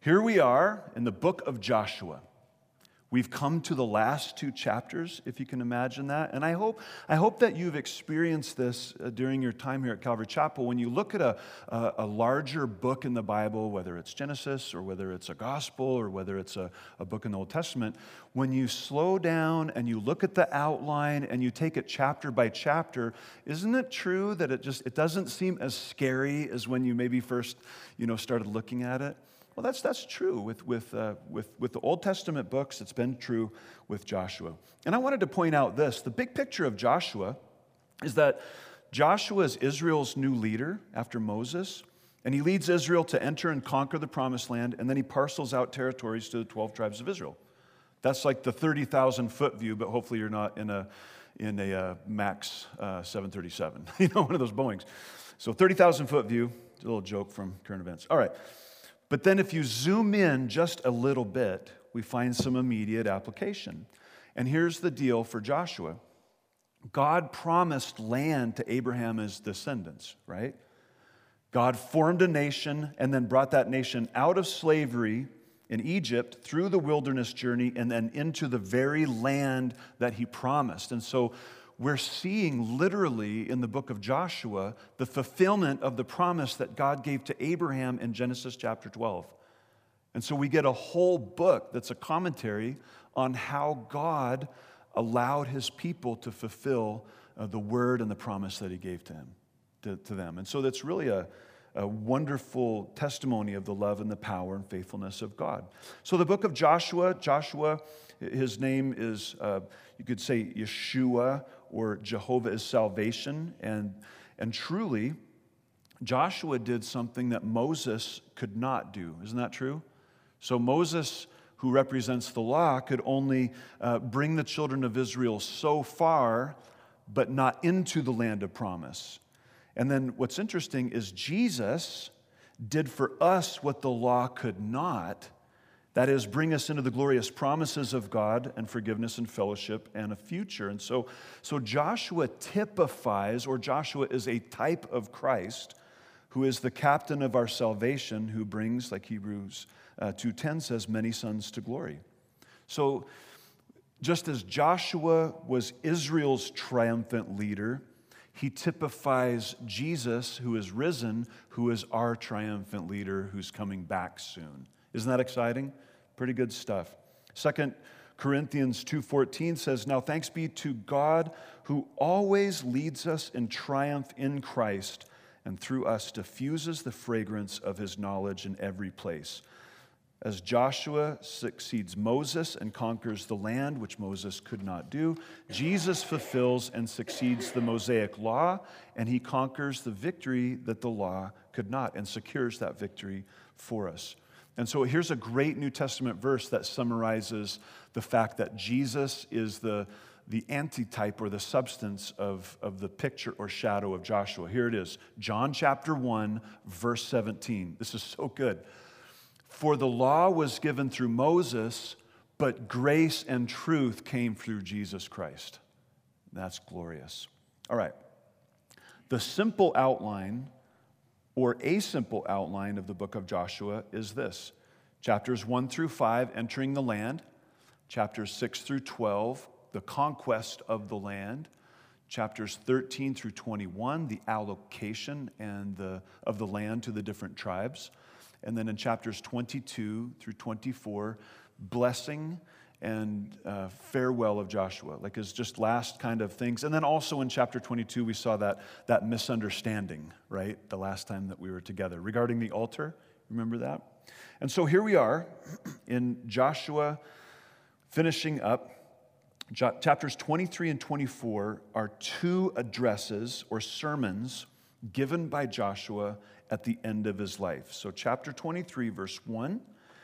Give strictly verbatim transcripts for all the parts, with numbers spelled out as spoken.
Here we are in the book of Joshua. We've come to the last two chapters, if you can imagine that. And I hope, I hope that you've experienced this uh, during your time here at Calvary Chapel. When you look at a, a, a larger book in the Bible, whether it's Genesis or whether it's a gospel or whether it's a, a book in the Old Testament, when you slow down and you look at the outline and you take it chapter by chapter, isn't it true that it just it doesn't seem as scary as when you maybe first you know started looking at it? Well, that's that's true with with uh, with with the Old Testament books. It's been true with Joshua. And I wanted to point out this: the big picture of Joshua is that Joshua is Israel's new leader after Moses, and he leads Israel to enter and conquer the Promised Land, and then he parcels out territories to the twelve tribes of Israel. That's like the thirty thousand foot view, but hopefully you're not in a in a uh, Max uh, seven thirty-seven, you know, one of those Boeings. So thirty thousand foot view. It's a little joke from current events. All right. But then if you zoom in just a little bit, we find some immediate application. And here's the deal for Joshua. God promised land to Abraham as descendants, right? God formed a nation and then brought that nation out of slavery in Egypt through the wilderness journey and then into the very land that he promised. And so we're seeing literally in the book of Joshua the fulfillment of the promise that God gave to Abraham in Genesis chapter twelve. And so we get a whole book that's a commentary on how God allowed his people to fulfill uh, the word and the promise that he gave to him, to, to them. And so that's really a, a wonderful testimony of the love and the power and faithfulness of God. So the book of Joshua, Joshua, his name is, uh, you could say Yeshua, or Jehovah is salvation. And, and truly, Joshua did something that Moses could not do. Isn't that true? So Moses, who represents the law, could only uh, bring the children of Israel so far, but not into the land of promise. And then what's interesting is Jesus did for us what the law could not. That is, bring us into the glorious promises of God and forgiveness and fellowship and a future. And so, so Joshua typifies, or Joshua is a type of Christ, who is the captain of our salvation, who brings, like Hebrews uh, two ten says, many sons to glory. So just as Joshua was Israel's triumphant leader, he typifies Jesus, who is risen, who is our triumphant leader, who's coming back soon. Isn't that exciting? Pretty good stuff. Second Corinthians two fourteen says, now thanks be to God who always leads us in triumph in Christ and through us diffuses the fragrance of his knowledge in every place. As Joshua succeeds Moses and conquers the land, which Moses could not do, Jesus fulfills and succeeds the Mosaic law, and he conquers the victory that the law could not and secures that victory for us. And so here's a great New Testament verse that summarizes the fact that Jesus is the, the antitype or the substance of, of the picture or shadow of Joshua. Here it is, John chapter one, verse seventeen. This is so good. For the law was given through Moses, but grace and truth came through Jesus Christ. That's glorious. All right. The simple outline or a simple outline of the book of Joshua is this. Chapters one through five, entering the land. Chapters six through twelve, the conquest of the land. Chapters thirteen through twenty-one, the allocation and the, of the land to the different tribes. And then in chapters twenty-two through twenty-four, blessing and uh, farewell of Joshua, like his just last kind of things. And then also in chapter twenty-two, we saw that, that misunderstanding, right? The last time that we were together regarding the altar. Remember that? And so here we are in Joshua, finishing up. Jo- chapters twenty-three and twenty-four are two addresses or sermons given by Joshua at the end of his life. So chapter twenty-three, verse one.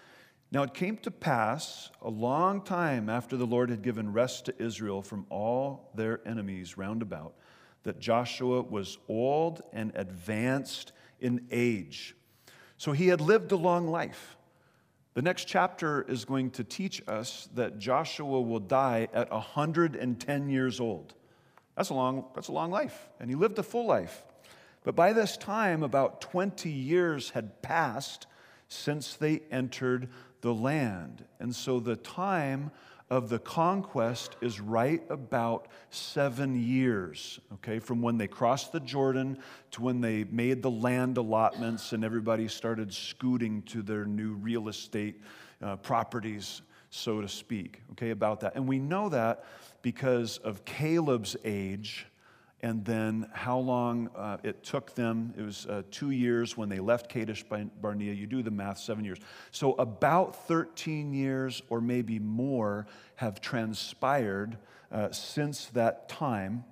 Now it came to pass a long time after the Lord had given rest to Israel from all their enemies round about, that Joshua was old and advanced in age. So he had lived a long life. The next chapter is going to teach us that Joshua will die at one hundred ten years old. That's a long, that's a long life, and he lived a full life. But by this time, about twenty years had passed since they entered the land. And so the time of the conquest is right about seven years, okay, from when they crossed the Jordan to when they made the land allotments and everybody started scooting to their new real estate uh, properties, so to speak, okay, about that. And we know that because of Caleb's age and then how long uh, it took them. It was uh, two years when they left Kadesh Barnea. You do the math, seven years. So about thirteen years or maybe more have transpired uh, since that time.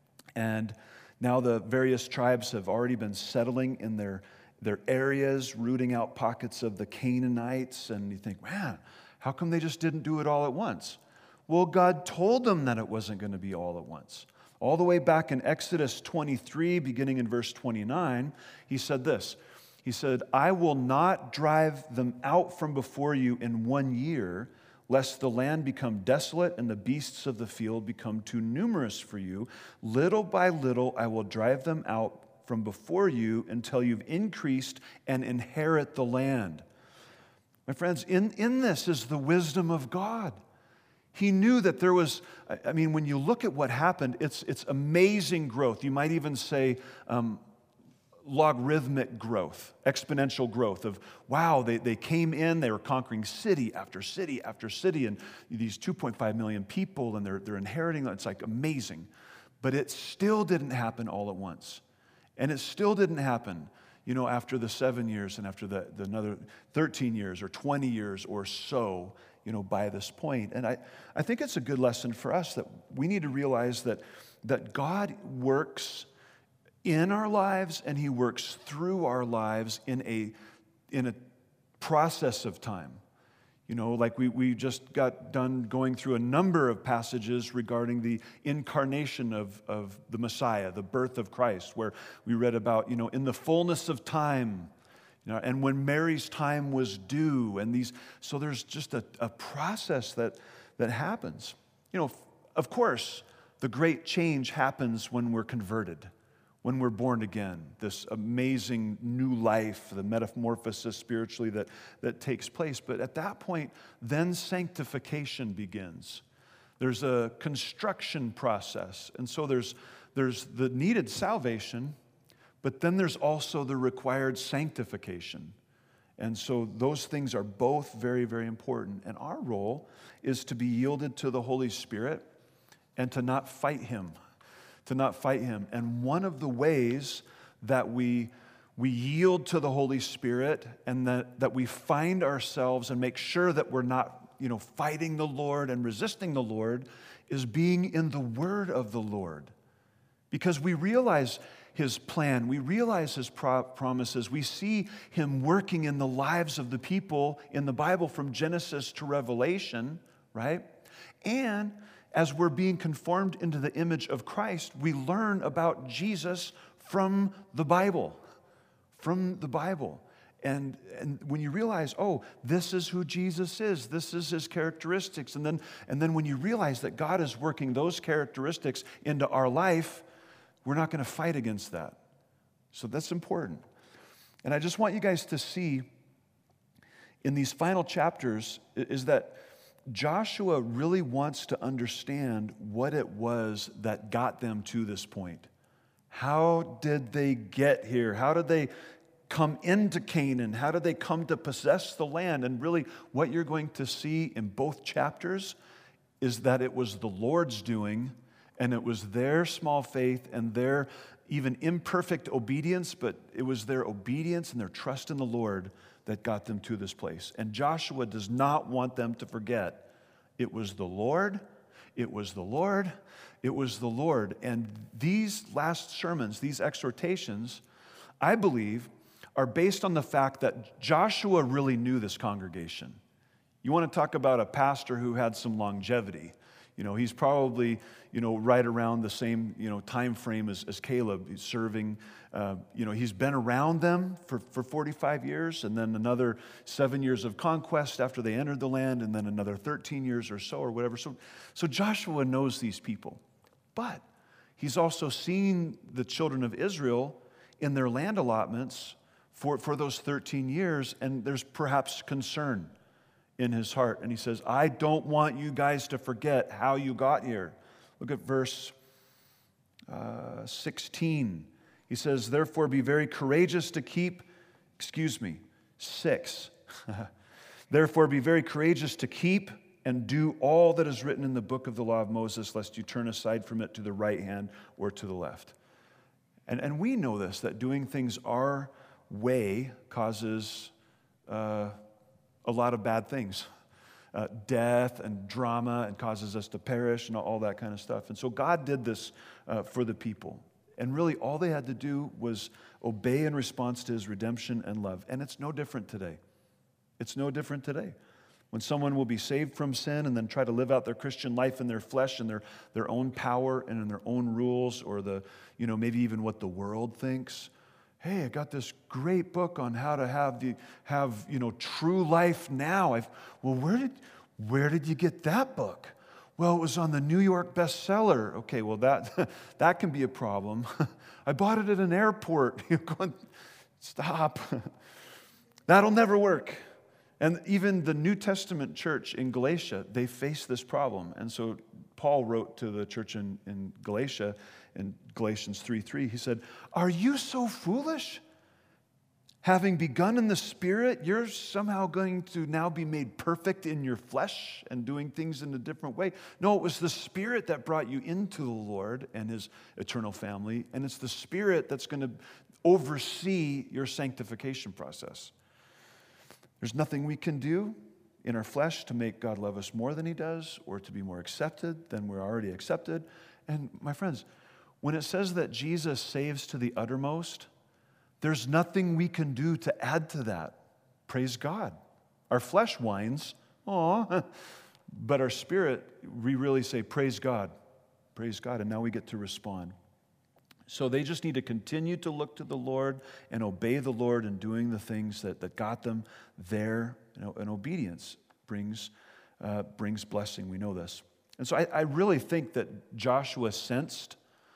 And now the various tribes have already been settling in their, their areas, rooting out pockets of the Canaanites. And you think, man, how come they just didn't do it all at once? Well, God told them that it wasn't going to be all at once. All the way back in Exodus twenty-three, beginning in verse twenty-nine, he said this. He said, I will not drive them out from before you in one year, lest the land become desolate and the beasts of the field become too numerous for you. Little by little I will drive them out from before you until you've increased and inherit the land. My friends, in, in this is the wisdom of God. He knew that there was, I mean, when you look at what happened, it's, it's amazing growth. You might even say um, logarithmic growth, exponential growth of, wow, they, they came in, they were conquering city after city after city, and these two point five million people, and they're, they're inheriting, it's like amazing. But it still didn't happen all at once. And it still didn't happen, you know, after the seven years and after the, the another thirteen years or twenty years or so, you know, by this point. And I, I think it's a good lesson for us that we need to realize that, that God works in our lives and He works through our lives in a, in a process of time. You know, like we, we just got done going through a number of passages regarding the incarnation of, of the Messiah, the birth of Christ, where we read about, you know, in the fullness of time, you know, and when Mary's time was due, and these, so there's just a, a process that, that happens. You know, of course, the great change happens when we're converted, when we're born again, this amazing new life, the metamorphosis spiritually that, that takes place. But at that point, then sanctification begins. There's a construction process. And so there's, there's the needed salvation, but then there's also the required sanctification. And so those things are both very, very important. And our role is to be yielded to the Holy Spirit and to not fight Him. To not fight Him. And one of the ways that we, we yield to the Holy Spirit and that, that we find ourselves and make sure that we're not, you know, fighting the Lord and resisting the Lord is being in the Word of the Lord. Because we realize His plan, we realize His pro- promises, we see Him working in the lives of the people in the Bible from Genesis to Revelation, right? And as we're being conformed into the image of Christ, we learn about Jesus from the Bible, from the Bible. And, and when you realize, oh, this is who Jesus is, this is His characteristics, and then, and then when you realize that God is working those characteristics into our life, we're not going to fight against that. So that's important. And I just want you guys to see in these final chapters is that Joshua really wants to understand what it was that got them to this point. How did they get here? How did they come into Canaan? How did they come to possess the land? And really, what you're going to see in both chapters is that it was the Lord's doing, and it was their small faith and their even imperfect obedience, but it was their obedience and their trust in the Lord that got them to this place. And Joshua does not want them to forget it was the Lord, it was the Lord, it was the Lord. And these last sermons, these exhortations, I believe, are based on the fact that Joshua really knew this congregation. You want to talk about a pastor who had some longevity. You know, he's probably, you know, right around the same, you know, time frame as, as Caleb. He's serving, uh, you know, he's been around them for, for forty-five years, and then another seven years of conquest after they entered the land, and then another thirteen years or so or whatever. So, so Joshua knows these people. But he's also seen the children of Israel in their land allotments for, for those thirteen years, and there's perhaps concern in his heart. And he says, I don't want you guys to forget how you got here. Look at verse uh, sixteen. He says, therefore be very courageous to keep, excuse me, six. Therefore be very courageous to keep and do all that is written in the book of the law of Moses, lest you turn aside from it to the right hand or to the left. And, and we know this, that doing things our way causes uh, a lot of bad things. Uh, death and drama, and causes us to perish and all that kind of stuff. And so God did this uh, for the people. And really all they had to do was obey in response to his redemption and love. And it's no different today. It's no different today. When someone will be saved from sin and then try to live out their Christian life in their flesh and their, their own power and in their own rules, or the, you know, maybe even what the world thinks. Hey, I got this great book on how to have the have, you know, true life now. I've well, where did where did you get that book? Well, it was on the New York bestseller. Okay, well that that can be a problem. I bought it at an airport. You're going, stop. That'll never work. And even the New Testament church in Galatia, they face this problem. And so Paul wrote to the church in, in Galatia, in Galatians three three, he said, are you so foolish? Having begun in the Spirit, you're somehow going to now be made perfect in your flesh and doing things in a different way. No, it was the Spirit that brought you into the Lord and his eternal family, and it's the Spirit that's going to oversee your sanctification process. There's nothing we can do in our flesh to make God love us more than he does, or to be more accepted than we're already accepted. And my friends, when it says that Jesus saves to the uttermost, there's nothing we can do to add to that. Praise God. Our flesh whines, aw, but our spirit, we really say, praise God, praise God, and now we get to respond. So they just need to continue to look to the Lord and obey the Lord in doing the things that, that got them there. You know, and obedience brings, uh, brings blessing. We know this. And so I, I really think that Joshua sensed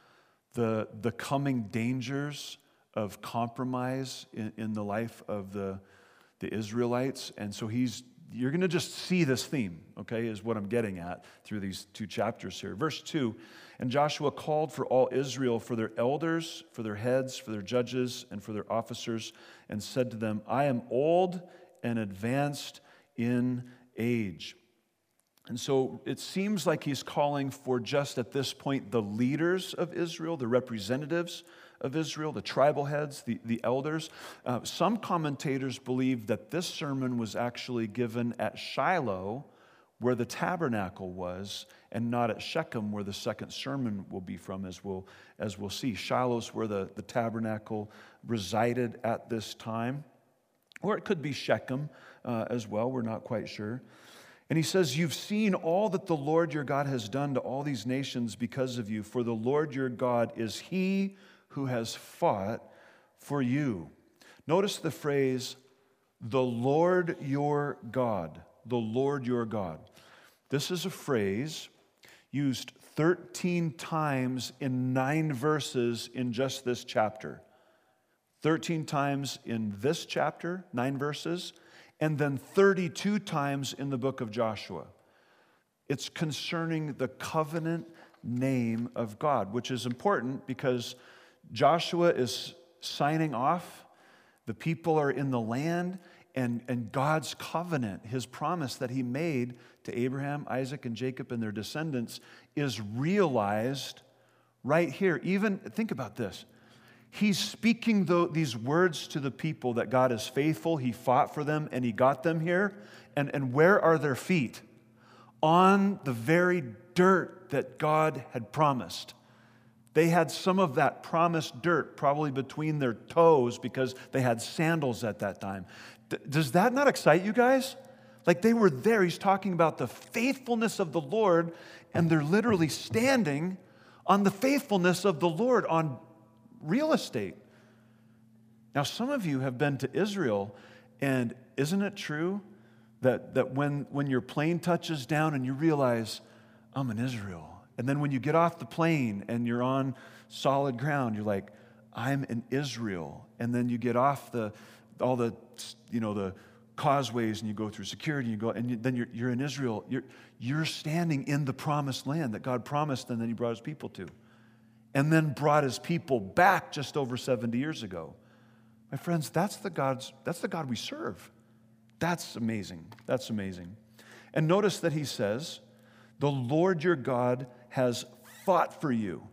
the, the coming dangers of compromise in, in the life of the, the Israelites. And so he's, you're going to just see this theme, okay, is what I'm getting at through these two chapters here. Verse two, and Joshua called for all Israel, for their elders, for their heads, for their judges, and for their officers, and said to them, I am old and advanced in age. And so it seems like he's calling for, just at this point, the leaders of Israel, the representatives of Israel, the tribal heads, the, the elders. Uh, some commentators believe that this sermon was actually given at Shiloh, where the tabernacle was, and not at Shechem, where the second sermon will be from, as we'll, as we'll see. Shiloh's where the, the tabernacle resided at this time. Or it could be Shechem uh, as well, we're not quite sure. And he says, you've seen all that the Lord your God has done to all these nations because of you, for the Lord your God is he who has fought for you. Notice the phrase, the Lord your God, the Lord your God. This is a phrase used thirteen times in nine verses in just this chapter. thirteen times in this chapter, nine verses, and then thirty-two times in the book of Joshua. It's concerning the covenant name of God, which is important because Joshua is signing off. The people are in the land, and, and God's covenant, his promise that he made to Abraham, Isaac, and Jacob and their descendants is realized right here. Even, think about this. He's speaking the, these words to the people that God is faithful, he fought for them, and he got them here. And, and where are their feet? On the very dirt that God had promised. They had some of that promised dirt probably between their toes because they had sandals at that time. D- does that not excite you guys? Like they were there. He's talking about the faithfulness of the Lord, and they're literally standing on the faithfulness of the Lord on real estate. Now, some of you have been to Israel, and isn't it true that, that when, when your plane touches down and you realize, I'm in Israel, and then when you get off the plane and you're on solid ground, you're like, I'm in Israel. And then you get off the all the, you know, the causeways and you go through security and you go, and you, then you're, you're in Israel. You're, you're standing in the promised land that God promised and then he brought his people to. And then brought his people back just over seventy years ago. My friends, that's the God's, that's the God we serve. That's amazing. That's amazing. And notice that he says, the Lord your God has fought for you.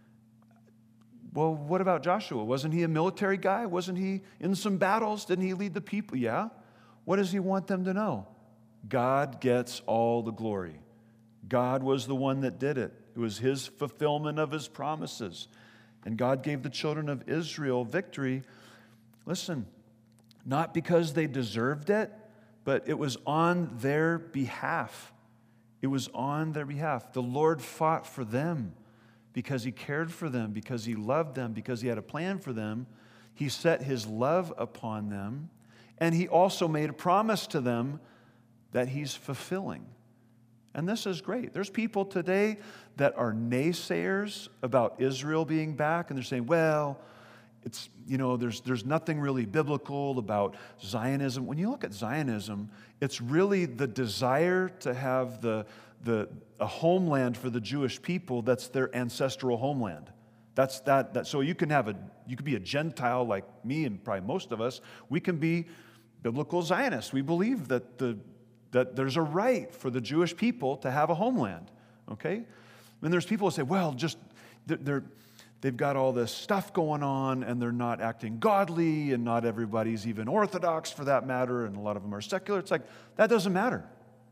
Well, what about Joshua? Wasn't he a military guy? Wasn't he in some battles? Didn't he lead the people? Yeah. What does he want them to know? God gets all the glory. God was the one that did it. It was his fulfillment of his promises. And God gave the children of Israel victory. Listen, not because they deserved it, but it was on their behalf. It was on their behalf. The Lord fought for them because he cared for them, because he loved them, because he had a plan for them. He set his love upon them, and he also made a promise to them that he's fulfilling. And this is great. There's people today that are naysayers about Israel being back, and they're saying, well, it's, you know, there's, there's nothing really biblical about Zionism. When you look at Zionism, it's really the desire to have the, the, a homeland for the Jewish people that's their ancestral homeland. That's that, that. So you can have a, you could be a Gentile like me and probably most of us. We can be biblical Zionists. We believe that the that there's a right for the Jewish people to have a homeland, okay? And there's people who say, well, just, they're, they're, they've got all this stuff going on, and they're not acting godly, and not everybody's even Orthodox for that matter, and a lot of them are secular. It's like, that doesn't matter.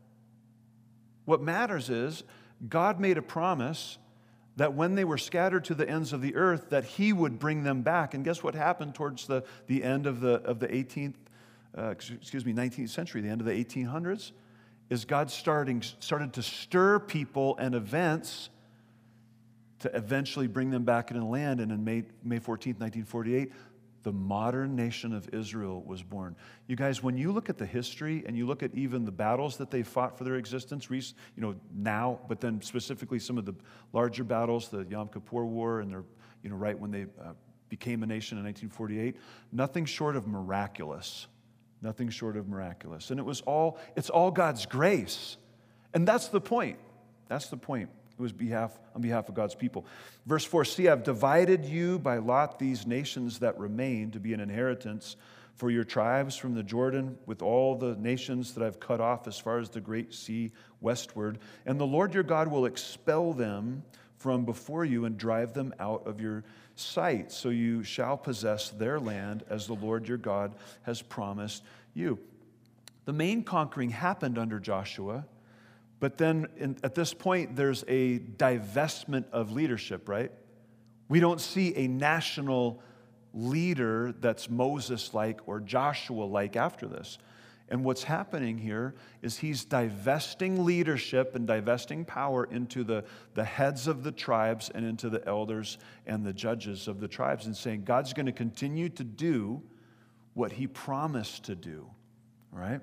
What matters is, God made a promise that when they were scattered to the ends of the earth, that he would bring them back. And guess what happened towards the, the end of the, of the eighteenth Uh, excuse me, nineteenth century, the end of the eighteen hundreds, is God starting, started to stir people and events to eventually bring them back into the land. And in May, May fourteenth, nineteen forty-eight, the modern nation of Israel was born. You guys, when you look at the history and you look at even the battles that they fought for their existence, you know, now, but then specifically some of the larger battles, the Yom Kippur War, and they're, you know, right when they uh, became a nation in nineteen forty-eight, nothing short of miraculous. Nothing short of miraculous. And it was all, it's all God's grace. And that's the point. That's the point. It was behalf, on behalf of God's people. Verse four, see, I've divided you by lot these nations that remain to be an inheritance for your tribes from the Jordan with all the nations that I've cut off as far as the great sea westward. And the Lord your God will expel them from before you and drive them out of your sight. So you shall possess their land as the Lord your God has promised you. The main conquering happened under Joshua, but then in, at this point there's a divestment of leadership, right? We don't see a national leader that's Moses-like or Joshua-like after this. And what's happening here is he's divesting leadership and divesting power into the, the heads of the tribes and into the elders and the judges of the tribes, and saying God's going to continue to do what he promised to do, right?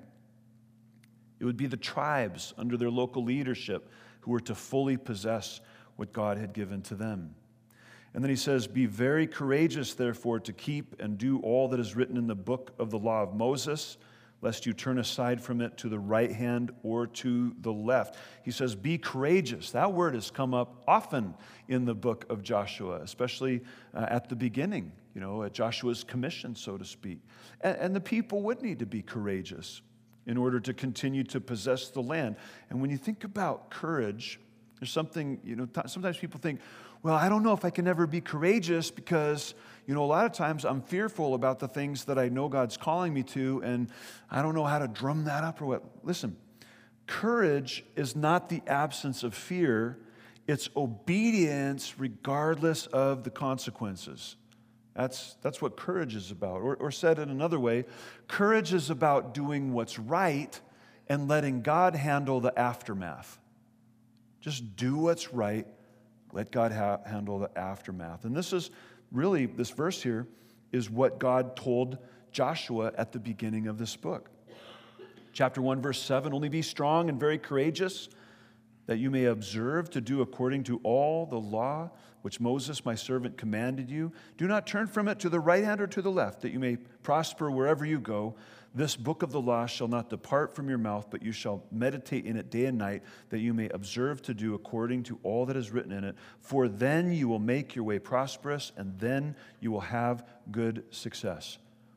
It would be the tribes under their local leadership who were to fully possess what God had given to them. And then he says, be very courageous, therefore, to keep and do all that is written in the book of the law of Moses, lest you turn aside from it to the right hand or to the left. He says, be courageous. That word has come up often in the book of Joshua, especially uh, at the beginning, you know, at Joshua's commission, so to speak. And, and the people would need to be courageous in order to continue to possess the land. And when you think about courage, there's something, you know, t- sometimes people think, well, I don't know if I can ever be courageous because, you know, a lot of times I'm fearful about the things that I know God's calling me to, and I don't know how to drum that up or what. Listen, courage is not the absence of fear. It's obedience regardless of the consequences. That's, that's what courage is about. Or, or said in another way, courage is about doing what's right and letting God handle the aftermath. Just do what's right. Let God ha- handle the aftermath. And this is really, this verse here is what God told Joshua at the beginning of this book. Chapter one, verse seven, only be strong and very courageous. that you may observe to do according to all the law which Moses my servant commanded you. Do not turn from it to the right hand or to the left, that you may prosper wherever you go. This book of the law shall not depart from your mouth, but you shall meditate in it day and night, that you may observe to do according to all that is written in it. For then you will make your way prosperous, and then you will have good success.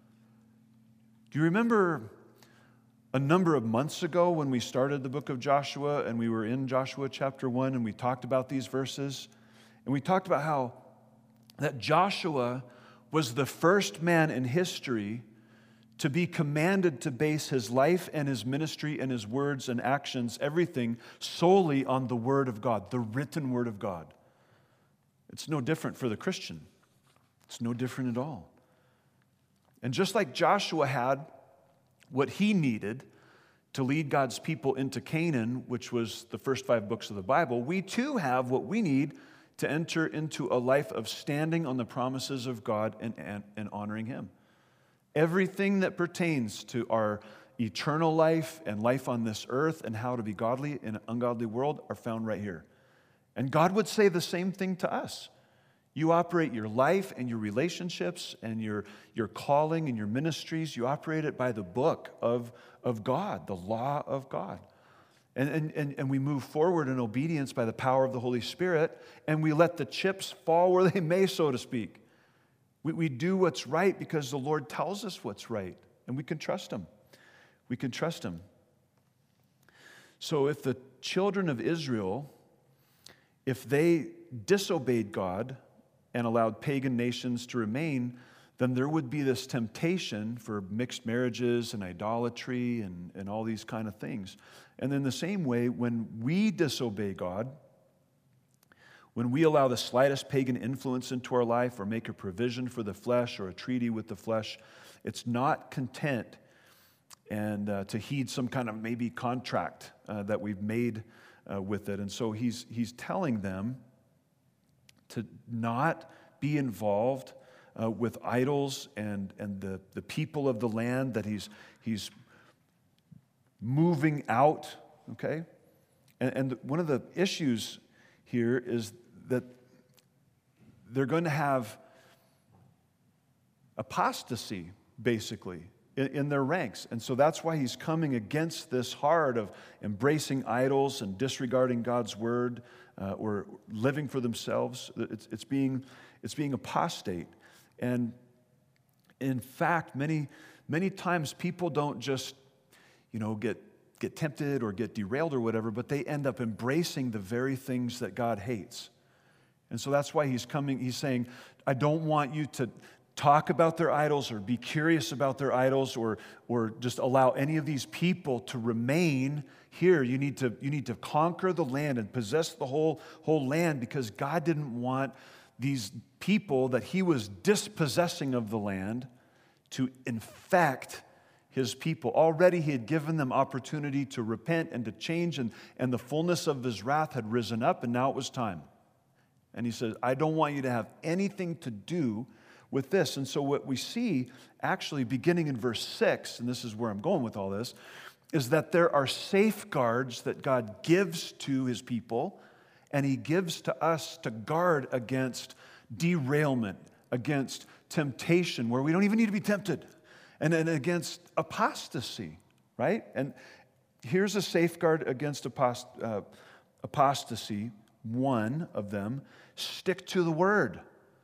Do you remember a number of months ago when we started the book of Joshua, and we were in Joshua chapter one, and we talked about these verses? And we talked about how that Joshua was the first man in history to be commanded to base his life and his ministry and his words and actions, everything, solely on the Word of God, the written Word of God. It's no different for the Christian. It's no different at all. And just like Joshua had what he needed to lead God's people into Canaan, which was the first five books of the Bible, we too have what we need to enter into a life of standing on the promises of God and, and, and honoring Him. Everything that pertains to our eternal life and life on this earth and how to be godly in an ungodly world are found right here. And God would say the same thing to us. You operate your life and your relationships and your, your calling and your ministries, you operate it by the book of, of God, the law of God. And, and, and, and we move forward in obedience by the power of the Holy Spirit, and we let the chips fall where they may, so to speak. We, we do what's right because the Lord tells us what's right, and we can trust Him. We can trust Him. So if the children of Israel, if they disobeyed God and allowed pagan nations to remain, then there would be this temptation for mixed marriages and idolatry and, and all these kind of things. And in the same way, when we disobey God, when we allow the slightest pagan influence into our life or make a provision for the flesh or a treaty with the flesh, it's not content and uh, to heed some kind of maybe contract uh, that we've made uh, with it. And so he's, he's telling them to not be involved uh, with idols and, and the, the people of the land that he's, he's moving out, okay? And, and one of the issues here is that they're going to have apostasy, basically, in, in their ranks. And so that's why he's coming against this hard of embracing idols and disregarding God's word uh, or living for themselves. It's, it's, being, it's being apostate. And in fact, many, many times people don't just, you know, get, get tempted or get derailed or whatever, but they end up embracing the very things that God hates. And so that's why he's coming, he's saying, I don't want you to talk about their idols or be curious about their idols or, or just allow any of these people to remain here. You need to, you need to conquer the land and possess the whole, whole land, because God didn't want these people that he was dispossessing of the land to infect his people. Already he had given them opportunity to repent and to change, and, and the fullness of his wrath had risen up, and now it was time. And he says, I don't want you to have anything to do with this. And so what we see, actually beginning in verse six, and this is where I'm going with all this, is that there are safeguards that God gives to his people, and he gives to us to guard against derailment, against temptation, where we don't even need to be tempted, and, and against apostasy, right? And here's a safeguard against apost- uh, apostasy, one of them: stick to the word.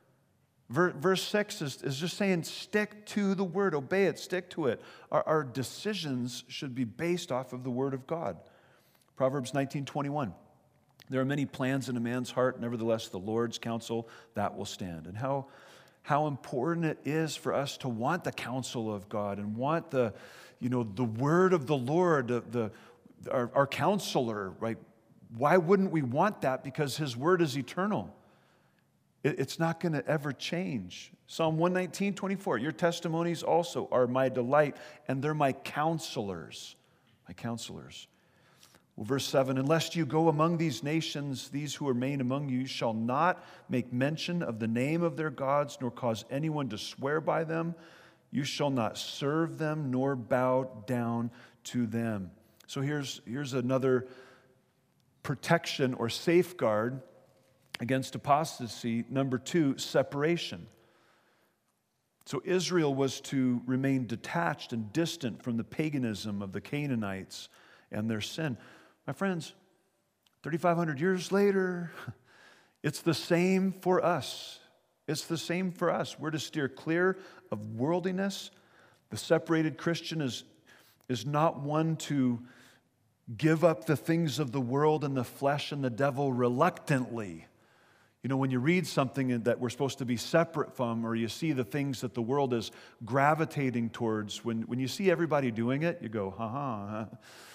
Verse six is, is just saying, stick to the word, obey it, stick to it. Our, our decisions should be based off of the word of God. Proverbs nineteen twenty-one. There are many plans in a man's heart, nevertheless the Lord's counsel, that will stand. And how, how important it is for us to want the counsel of God and want the, you know, the word of the Lord, the, the our, our counselor, right? Why wouldn't we want that? Because his word is eternal. It, it's not going to ever change. Psalm one nineteen, twenty-four, your testimonies also are my delight, and they're my counselors. My counselors. Well, verse seven, unless you go among these nations, these who remain among you shall not make mention of the name of their gods, nor cause anyone to swear by them. You shall not serve them, nor bow down to them. So here's, here's another protection or safeguard against apostasy. Number two, separation. So Israel was to remain detached and distant from the paganism of the Canaanites and their sin. My friends, thirty-five hundred years later, it's the same for us. It's the same for us. We're to steer clear of worldliness. The separated Christian is, is not one to give up the things of the world and the flesh and the devil reluctantly. You know, when you read something that we're supposed to be separate from, or you see the things that the world is gravitating towards, when, when you see everybody doing it, you go, ha-ha. Huh?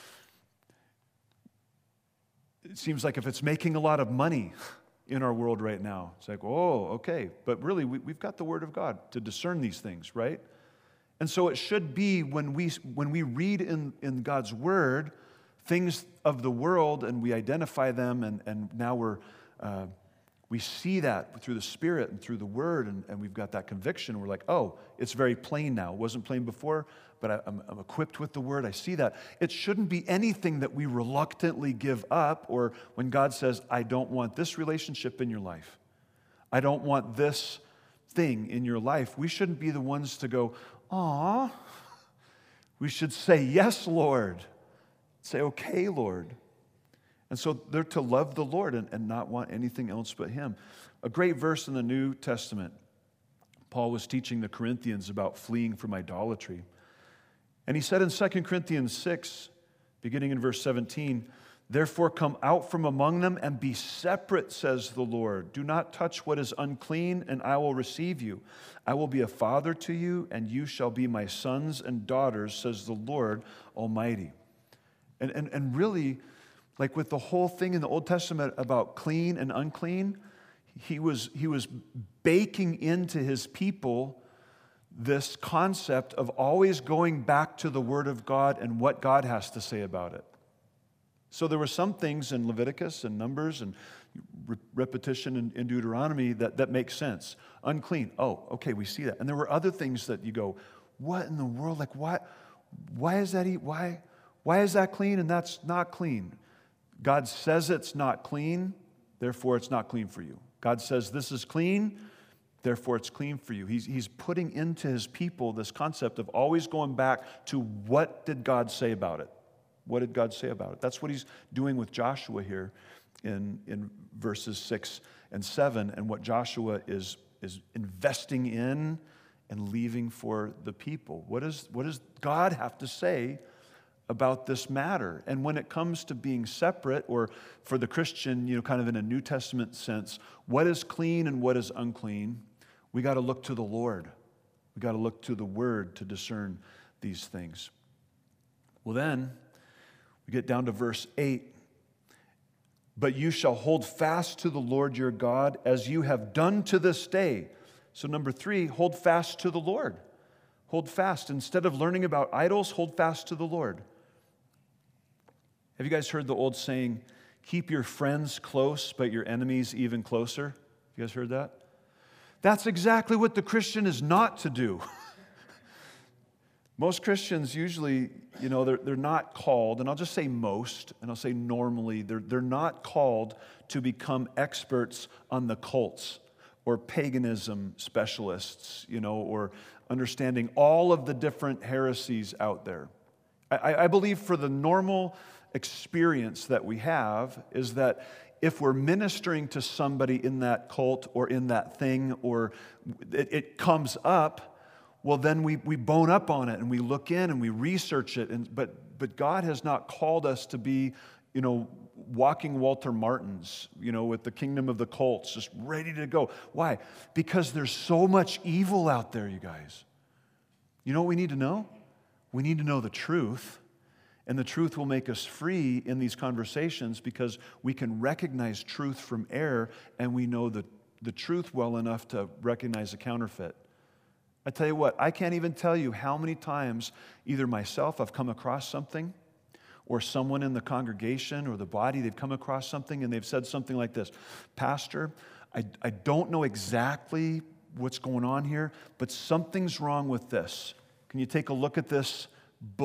It seems like if it's making a lot of money in our world right now, it's like, oh, okay. But really, we, we've got the Word of God to discern these things, right? And so it should be when we, when we read in, in God's Word things of the world and we identify them, and, and now we're... Uh, We see that through the Spirit and through the Word, and, and we've got that conviction. We're like, oh, it's very plain now. It wasn't plain before, but I, I'm, I'm equipped with the Word. I see that. It shouldn't be anything that we reluctantly give up, or when God says, I don't want this relationship in your life. I don't want this thing in your life. We shouldn't be the ones to go, aw. We should say, yes, Lord. Say, okay, Lord. And so they're to love the Lord and, and not want anything else but Him. A great verse in the New Testament. Paul was teaching the Corinthians about fleeing from idolatry. And he said in Second Corinthians six, beginning in verse seventeen, therefore come out from among them and be separate, says the Lord. Do not touch what is unclean, and I will receive you. I will be a father to you, and you shall be my sons and daughters, says the Lord Almighty. And, and, and really... Like with the whole thing in the Old Testament about clean and unclean, he was, he was baking into his people this concept of always going back to the Word of God and what God has to say about it. So there were some things in Leviticus and Numbers and re- repetition in, in Deuteronomy that, that make sense. Unclean, oh, okay, we see that. And there were other things that you go, what in the world? Like, why, why is that, why, why is that clean and that's not clean? God says it's not clean, therefore it's not clean for you. God says this is clean, therefore it's clean for you. He's, he's putting into his people this concept of always going back to what did God say about it? What did God say about it? That's what he's doing with Joshua here in, in verses six and seven, and what Joshua is, is investing in and leaving for the people. What, is, what does God have to say about this matter? And when it comes to being separate, or for the Christian, you know, kind of in a New Testament sense, what is clean and what is unclean, we got to look to the Lord. We got to look to the Word to discern these things. Well, then, we get down to verse eight. But you shall hold fast to the Lord your God as you have done to this day. So number three, hold fast to the Lord. Hold fast. Instead of learning about idols, hold fast to the Lord. Have you guys heard the old saying, keep your friends close, but your enemies even closer? You guys heard that? That's exactly what the Christian is not to do. Most Christians usually, you know, they're, they're not called, and I'll just say most, and I'll say normally, they're, they're not called to become experts on the cults or paganism specialists, you know, or understanding all of the different heresies out there. I, I believe for the normal experience that we have is that if we're ministering to somebody in that cult or in that thing, or it, it comes up, well, then we, we bone up on it and we look in and we research it. And, but, but God has not called us to be, you know, walking Walter Martins, you know, with the kingdom of the cults, just ready to go. Why? Because there's so much evil out there, you guys. You know what we need to know? We need to know the truth. And the truth will make us free in these conversations because we can recognize truth from error, and we know the, the truth well enough to recognize a counterfeit. I tell you what, I can't even tell you how many times either myself I've come across something, or someone in the congregation or the body, they've come across something and they've said something like this, Pastor, I, I don't know exactly what's going on here, but something's wrong with this. Can you take a look at this book?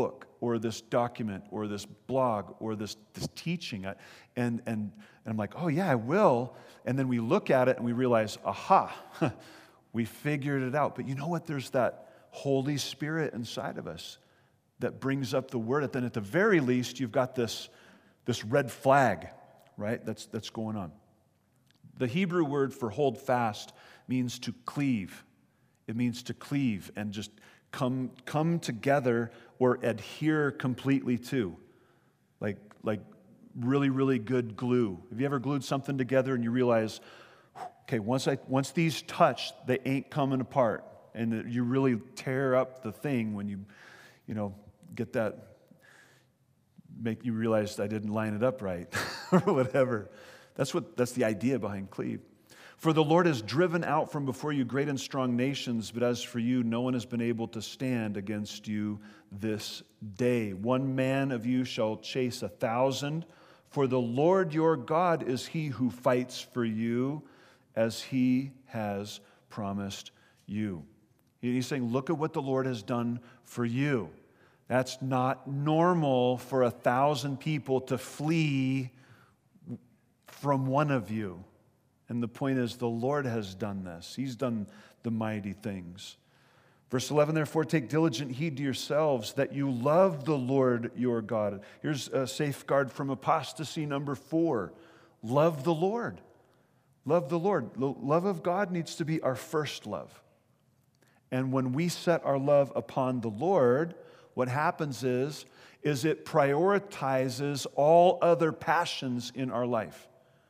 or this document or this blog or this, this teaching. And, and, and I'm like, oh yeah, I will. And then we look at it and we realize, aha, we figured it out. But you know what? There's that Holy Spirit inside of us that brings up the word. And then at the very least, you've got this, this red flag, right? That's, that's going on. The Hebrew word for hold fast means to cleave. It means to cleave and just come, come together or adhere completely to. Like, like really, really good glue. Have you ever glued something together and you realize, okay, once I once these touch, they ain't coming apart. And you really tear up the thing when you, you know, get that, make you realize I didn't line it up right or whatever. That's what that's the idea behind cleave. For the Lord has driven out from before you great and strong nations, but as for you, no one has been able to stand against you this day. One man of you shall chase a thousand, for the Lord your God is he who fights for you, as he has promised you. He's saying, look at what the Lord has done for you. That's not normal for a thousand people to flee from one of you. And the point is, the Lord has done this. He's done the mighty things. Verse eleven, therefore, take diligent heed to yourselves that you love the Lord your God. Here's a safeguard from apostasy number four. Love the Lord. Love the Lord. The love of God needs to be our first love. And when we set our love upon the Lord, what happens is, is it prioritizes all other passions in our life.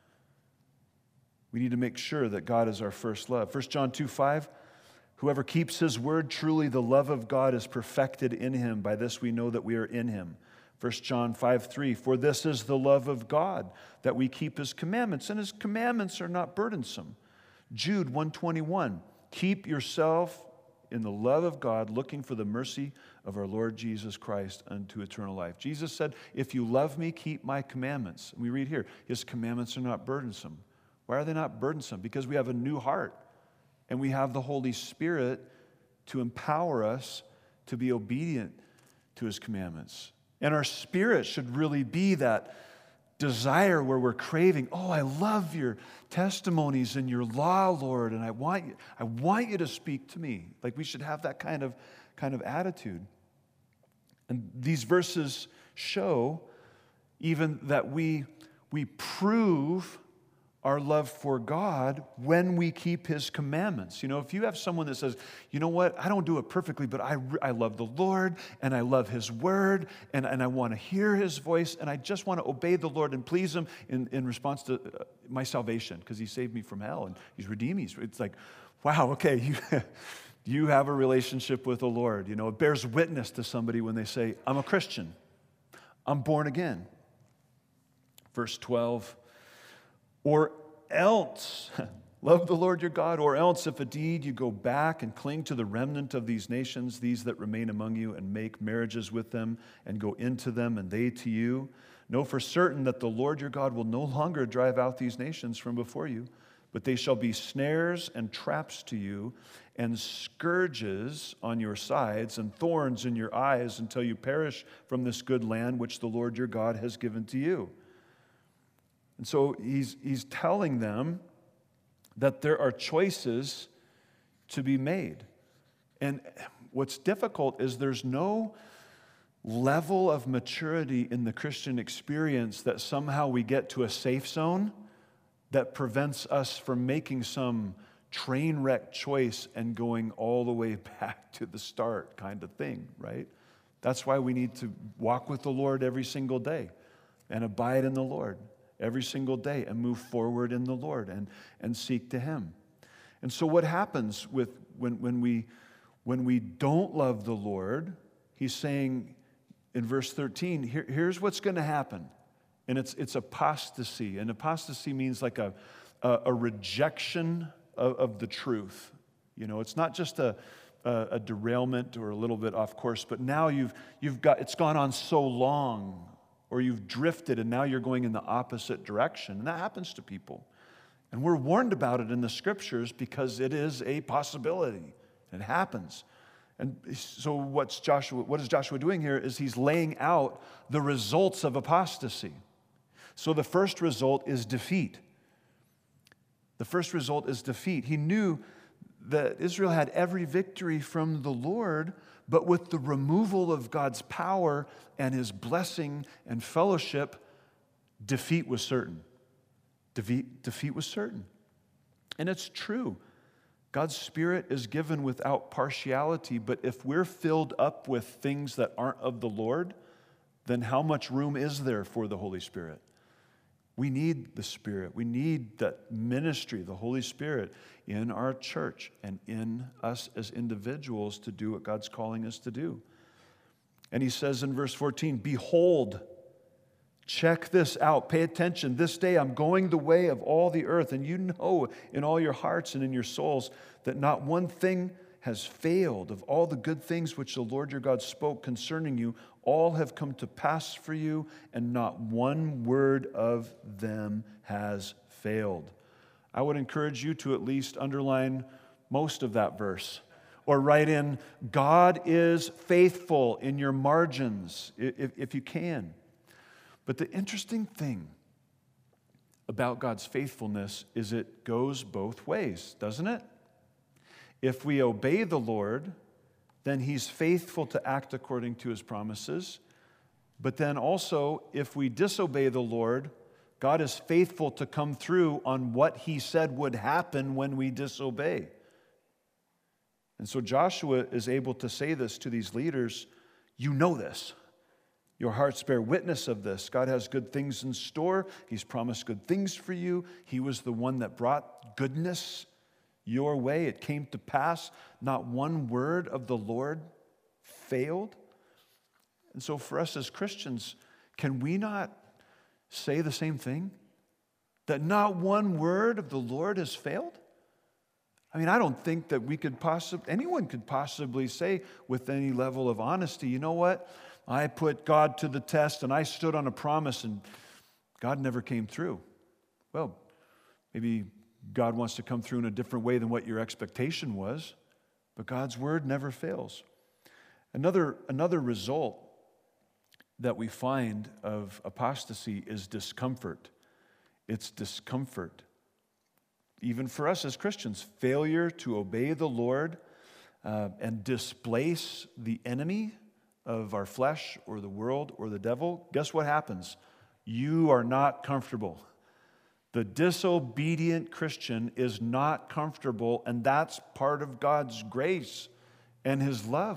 We need to make sure that God is our first love. First John two five, whoever keeps his word, truly the love of God is perfected in him. By this we know that we are in him. First John five three, for this is the love of God, that we keep his commandments, and his commandments are not burdensome. Jude one twenty-one, keep yourself in the love of God, looking for the mercy of our Lord Jesus Christ unto eternal life. Jesus said, if you love me, keep my commandments. And we read here, his commandments are not burdensome. Why are they not burdensome? Because we have a new heart, and we have the Holy Spirit to empower us to be obedient to his commandments. And our spirit should really be that desire where we're craving, oh, I love your testimonies and your law, Lord, and I want you, I want you to speak to me. Like we should have that kind of, kind of attitude. And these verses show even that we, we prove our love for God when we keep his commandments. You know, if you have someone that says, you know what, I don't do it perfectly, but I, I love the Lord, and I love his word, and, and I want to hear his voice, and I just want to obey the Lord and please him in, in response to uh, my salvation, because he saved me from hell, and he's redeemed me. It's like, wow, okay, you, you have a relationship with the Lord. You know, it bears witness to somebody when they say, I'm a Christian. I'm born again. Verse twelve, or else, love the Lord your God, or else if indeed you go back and cling to the remnant of these nations, these that remain among you, and make marriages with them, and go into them, and they to you, know for certain that the Lord your God will no longer drive out these nations from before you, but they shall be snares and traps to you, and scourges on your sides, and thorns in your eyes, until you perish from this good land which the Lord your God has given to you. And so he's, he's telling them that there are choices to be made. And what's difficult is there's no level of maturity in the Christian experience that somehow we get to a safe zone that prevents us from making some train wreck choice and going all the way back to the start kind of thing, right? That's why we need to walk with the Lord every single day and abide in the Lord every single day and move forward in the Lord and, and seek to him. And so what happens with when, when we when we don't love the Lord, he's saying in verse thirteen, here, here's what's going to happen. And it's it's apostasy. And apostasy means like a, a, a rejection of, of the truth. You know, it's not just a, a, a derailment or a little bit off course, but now you've you've got it's gone on so long, or you've drifted and now you're going in the opposite direction. And that happens to people. And we're warned about it in the scriptures because it is a possibility. It happens. And so what's Joshua, what is Joshua doing here is he's laying out the results of apostasy. So the first result is defeat. The first result is defeat. He knew that Israel had every victory from the Lord, but with the removal of God's power and his blessing and fellowship, defeat was certain. Defeat, defeat was certain. And it's true. God's Spirit is given without partiality, but if we're filled up with things that aren't of the Lord, then how much room is there for the Holy Spirit? We need the Spirit. We need that ministry, the Holy Spirit, in our church and in us as individuals to do what God's calling us to do. And he says in verse fourteen, behold, check this out, pay attention. This day I'm going the way of all the earth, and you know in all your hearts and in your souls that not one thing has failed. Of all the good things which the Lord your God spoke concerning you, all have come to pass for you, and not one word of them has failed. I would encourage you to at least underline most of that verse, or write in, God is faithful in your margins, if, if you can. But the interesting thing about God's faithfulness is it goes both ways, doesn't it? If we obey the Lord, then he's faithful to act according to his promises. But then also, if we disobey the Lord, God is faithful to come through on what he said would happen when we disobey. And so Joshua is able to say this to these leaders, you know this. Your hearts bear witness of this. God has good things in store. He's promised good things for you. He was the one that brought goodness your way. It came to pass. Not one word of the Lord failed. And so for us as Christians, can we not say the same thing? That not one word of the Lord has failed? I mean, I don't think that we could possibly, anyone could possibly say with any level of honesty, you know what? I put God to the test and I stood on a promise and God never came through. Well, maybe God wants to come through in a different way than what your expectation was, but God's word never fails. Another, another result that we find of apostasy is discomfort. It's discomfort. Even for us as Christians, failure to obey the Lord uh, and displace the enemy of our flesh or the world or the devil, guess what happens? You are not comfortable. The disobedient Christian is not comfortable, and that's part of God's grace and his love.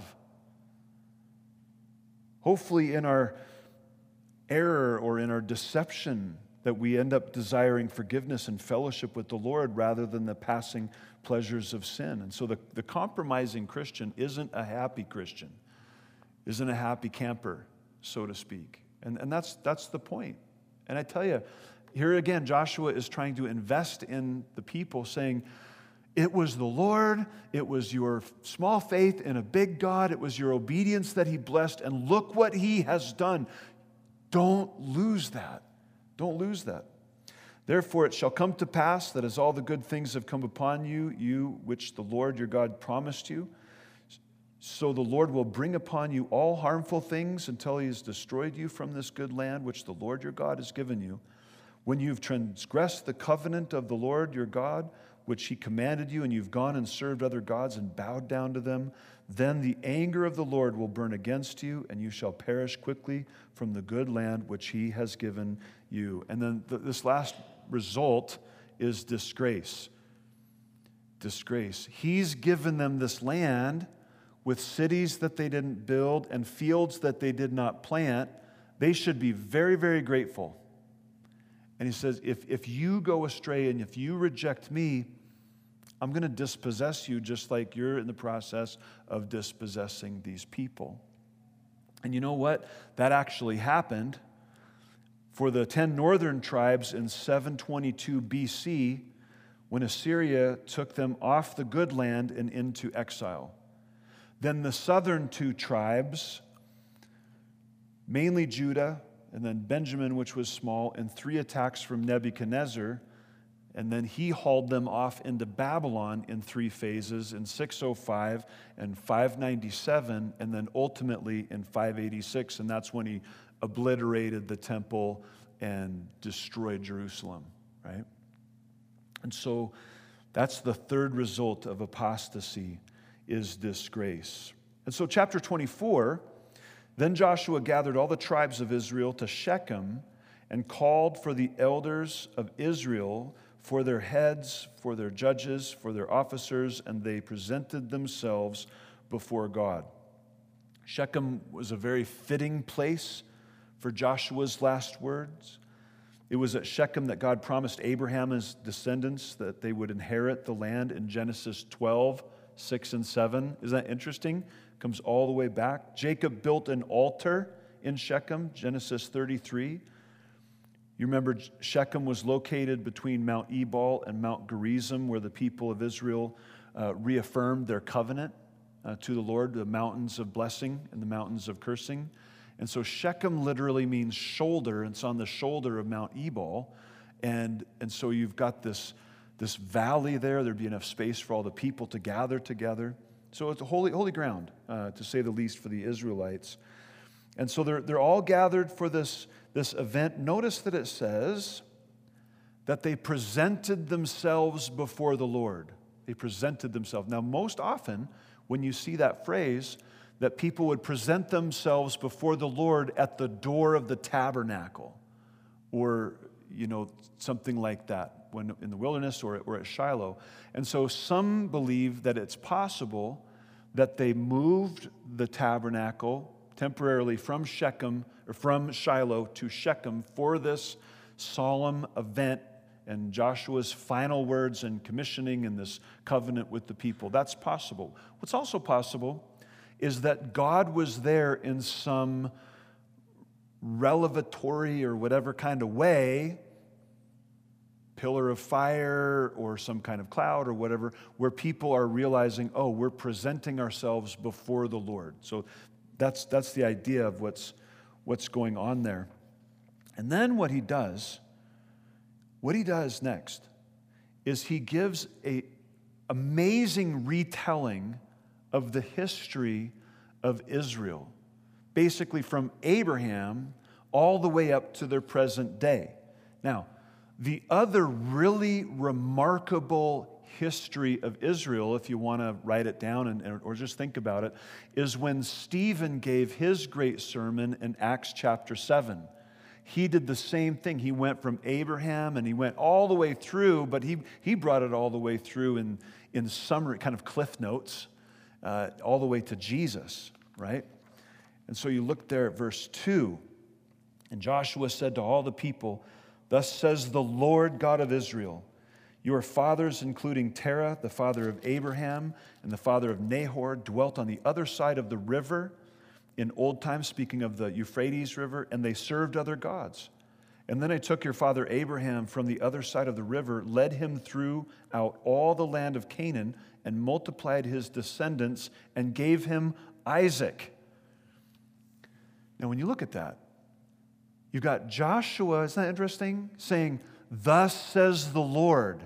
Hopefully in our error or in our deception that we end up desiring forgiveness and fellowship with the Lord rather than the passing pleasures of sin. And so the, the compromising Christian isn't a happy Christian, isn't a happy camper, so to speak. And, and that's, that's the point. And I tell you, here again, Joshua is trying to invest in the people, saying, it was the Lord, it was your small faith in a big God, it was your obedience that he blessed, and look what he has done. Don't lose that. Don't lose that. Therefore it shall come to pass that as all the good things have come upon you, you which the Lord your God promised you, so the Lord will bring upon you all harmful things until he has destroyed you from this good land which the Lord your God has given you. When you've transgressed the covenant of the Lord your God, which he commanded you, and you've gone and served other gods and bowed down to them, then the anger of the Lord will burn against you, and you shall perish quickly from the good land which he has given you. And then th- this last result is disgrace. Disgrace. He's given them this land with cities that they didn't build and fields that they did not plant. They should be very, very grateful. And he says, if, if you go astray and if you reject me, I'm going to dispossess you just like you're in the process of dispossessing these people. And you know what? That actually happened for the ten northern tribes in seven twenty-two B C when Assyria took them off the good land and into exile. Then the southern two tribes, mainly Judah, and then Benjamin, which was small, and three attacks from Nebuchadnezzar. And then he hauled them off into Babylon in three phases, in six oh five and five ninety-seven, and then ultimately in five eighty-six. And that's when he obliterated the temple and destroyed Jerusalem, right? And so that's the third result of apostasy, is disgrace. And so chapter twenty-four, then Joshua gathered all the tribes of Israel to Shechem and called for the elders of Israel, for their heads, for their judges, for their officers, and they presented themselves before God. Shechem was a very fitting place for Joshua's last words. It was at Shechem that God promised Abraham and his descendants that they would inherit the land in Genesis twelve, six and seven. Isn't that interesting? Comes all the way back. Jacob built an altar in Shechem, Genesis thirty-three. You remember Shechem was located between Mount Ebal and Mount Gerizim, where the people of Israel uh, reaffirmed their covenant uh, to the Lord, the mountains of blessing and the mountains of cursing. And so Shechem literally means shoulder, and it's on the shoulder of Mount Ebal. And, and so you've got this, this valley there. There'd be enough space for all the people to gather together. So it's a holy, holy ground, uh, to say the least, for the Israelites. And so they're, they're all gathered for this, this event. Notice that it says that they presented themselves before the Lord. They presented themselves. Now, most often, when you see that phrase, that people would present themselves before the Lord at the door of the tabernacle, or, you know, something like that, when in the wilderness or, or at Shiloh. And so some believe that it's possible that they moved the tabernacle temporarily from Shechem, or from Shiloh to Shechem for this solemn event and Joshua's final words and commissioning and this covenant with the people. That's possible. What's also possible is that God was there in some revelatory or whatever kind of way, pillar of fire or some kind of cloud or whatever, where people are realizing, oh, we're presenting ourselves before the Lord. So that's, that's the idea of what's, what's going on there. And then what he does, what he does next is he gives an amazing retelling of the history of Israel, basically from Abraham all the way up to their present day. Now, the other really remarkable history of Israel, if you want to write it down and, or just think about it, is when Stephen gave his great sermon in Acts chapter seven. He did the same thing. He went from Abraham and he went all the way through, but he, he brought it all the way through in, in summary, kind of cliff notes, uh, all the way to Jesus, right? And so you look there at verse two. And Joshua said to all the people, "Thus says the Lord God of Israel, your fathers, including Terah, the father of Abraham, and the father of Nahor, dwelt on the other side of the river in old times," speaking of the Euphrates River, "and they served other gods. And then I took your father Abraham from the other side of the river, led him throughout all the land of Canaan, and multiplied his descendants, and gave him Isaac." Now, when you look at that, you've got Joshua, isn't that interesting? Saying, "Thus says the Lord."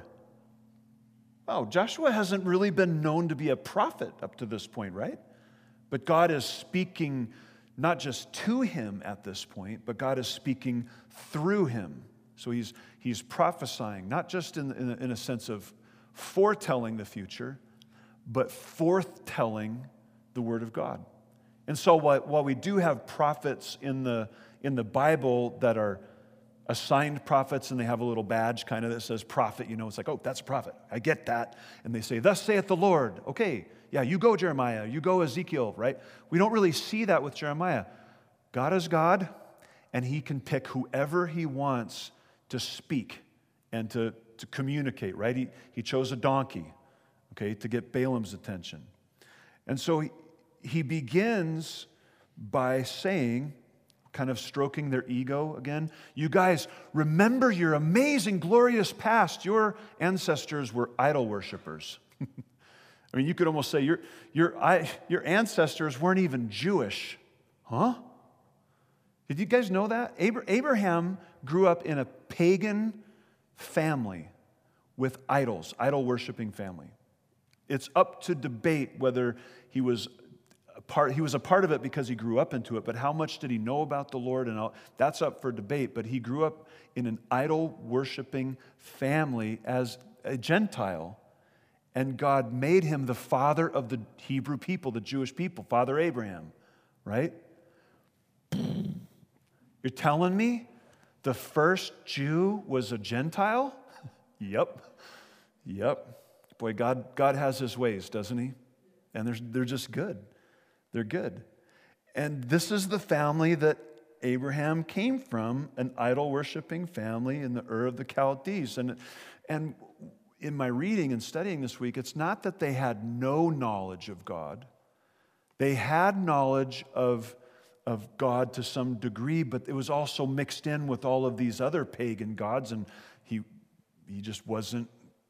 Oh, Joshua hasn't really been known to be a prophet up to this point, right? But God is speaking not just to him at this point, but God is speaking through him. So he's, he's prophesying, not just in, in, in a sense of foretelling the future, but forthtelling the Word of God. And so while, while we do have prophets in the, in the Bible that are assigned prophets, and they have a little badge kind of that says prophet, you know, it's like, oh, that's a prophet. I get that. And they say, "Thus saith the Lord." Okay, yeah, you go Jeremiah, you go Ezekiel, right? We don't really see that with Jeremiah. God is God, and he can pick whoever he wants to speak and to, to communicate, right? He, he chose a donkey, okay, to get Balaam's attention. And so he, he begins by saying, kind of stroking their ego again, "You guys, remember your amazing, glorious past. Your ancestors were idol worshipers." I mean, you could almost say your, your, I, your ancestors weren't even Jewish. Huh? Did you guys know that? Abraham grew up in a pagan family with idols, idol-worshiping family. It's up to debate whether he was a part, he was a part of it because he grew up into it, but how much did he know about the Lord? And all, that's up for debate. But he grew up in an idol-worshiping family as a Gentile, and God made him the father of the Hebrew people, the Jewish people, Father Abraham, right? You're telling me the first Jew was a Gentile? Yep. Yep. Boy, God, God has his ways, doesn't he? And they're, they're just good. They're good. And this is the family that Abraham came from, an idol-worshiping family in the Ur of the Chaldees. And, and in my reading and studying this week, it's not that they had no knowledge of God. They had knowledge of, of God to some degree, but it was also mixed in with all of these other pagan gods, and he, he just wasn't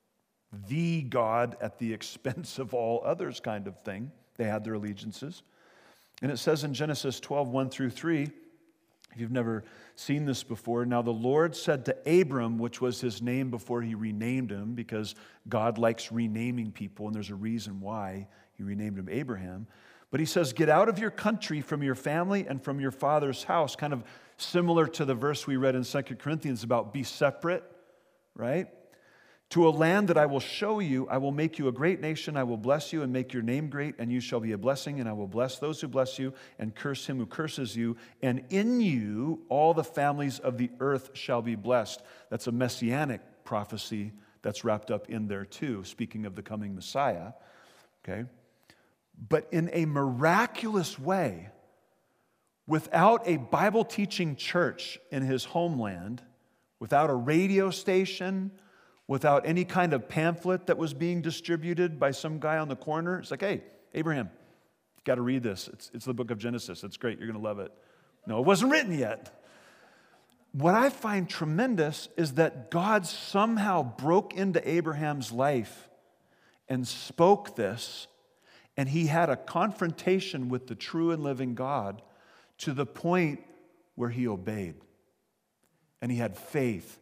the God at the expense of all others kind of thing. They had their allegiances. And it says in Genesis twelve, one through three, if you've never seen this before, now the Lord said to Abram, which was his name before he renamed him, because God likes renaming people, and there's a reason why he renamed him Abraham. But he says, get out of your country, from your family, and from your father's house, kind of similar to the verse we read in Second Corinthians about be separate, right? To a land that I will show you, I will make you a great nation, I will bless you and make your name great, and you shall be a blessing, and I will bless those who bless you, and curse him who curses you, and in you all the families of the earth shall be blessed. That's a messianic prophecy that's wrapped up in there too, speaking of the coming Messiah, okay? But in a miraculous way, without a Bible-teaching church in his homeland, without a radio station, without any kind of pamphlet that was being distributed by some guy on the corner. It's like, hey, Abraham, you've got to read this. It's, it's the book of Genesis. It's great. You're going to love it. No, it wasn't written yet. What I find tremendous is that God somehow broke into Abraham's life and spoke this, and he had a confrontation with the true and living God to the point where he obeyed. And he had faith.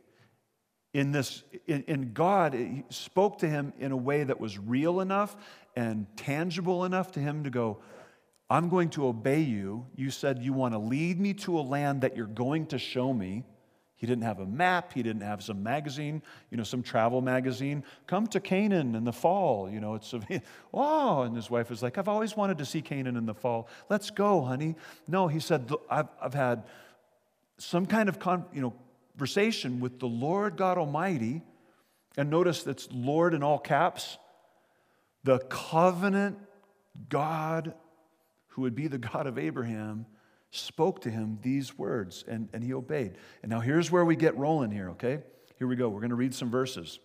In this, in, in God, he spoke to him in a way that was real enough and tangible enough to him to go, I'm going to obey you. You said you want to lead me to a land that you're going to show me. He didn't have a map. He didn't have some magazine, you know, some travel magazine. Come to Canaan in the fall. You know, it's, a, oh, and his wife was like, I've always wanted to see Canaan in the fall. Let's go, honey. No, he said, I've, I've had some kind of, con, you know, conversation with the Lord God Almighty, and notice that's Lord in all caps, the covenant God who would be the God of Abraham, spoke to him these words, and, and he obeyed. And now here's where we get rolling here, okay? Here we go. We're going to read some verses.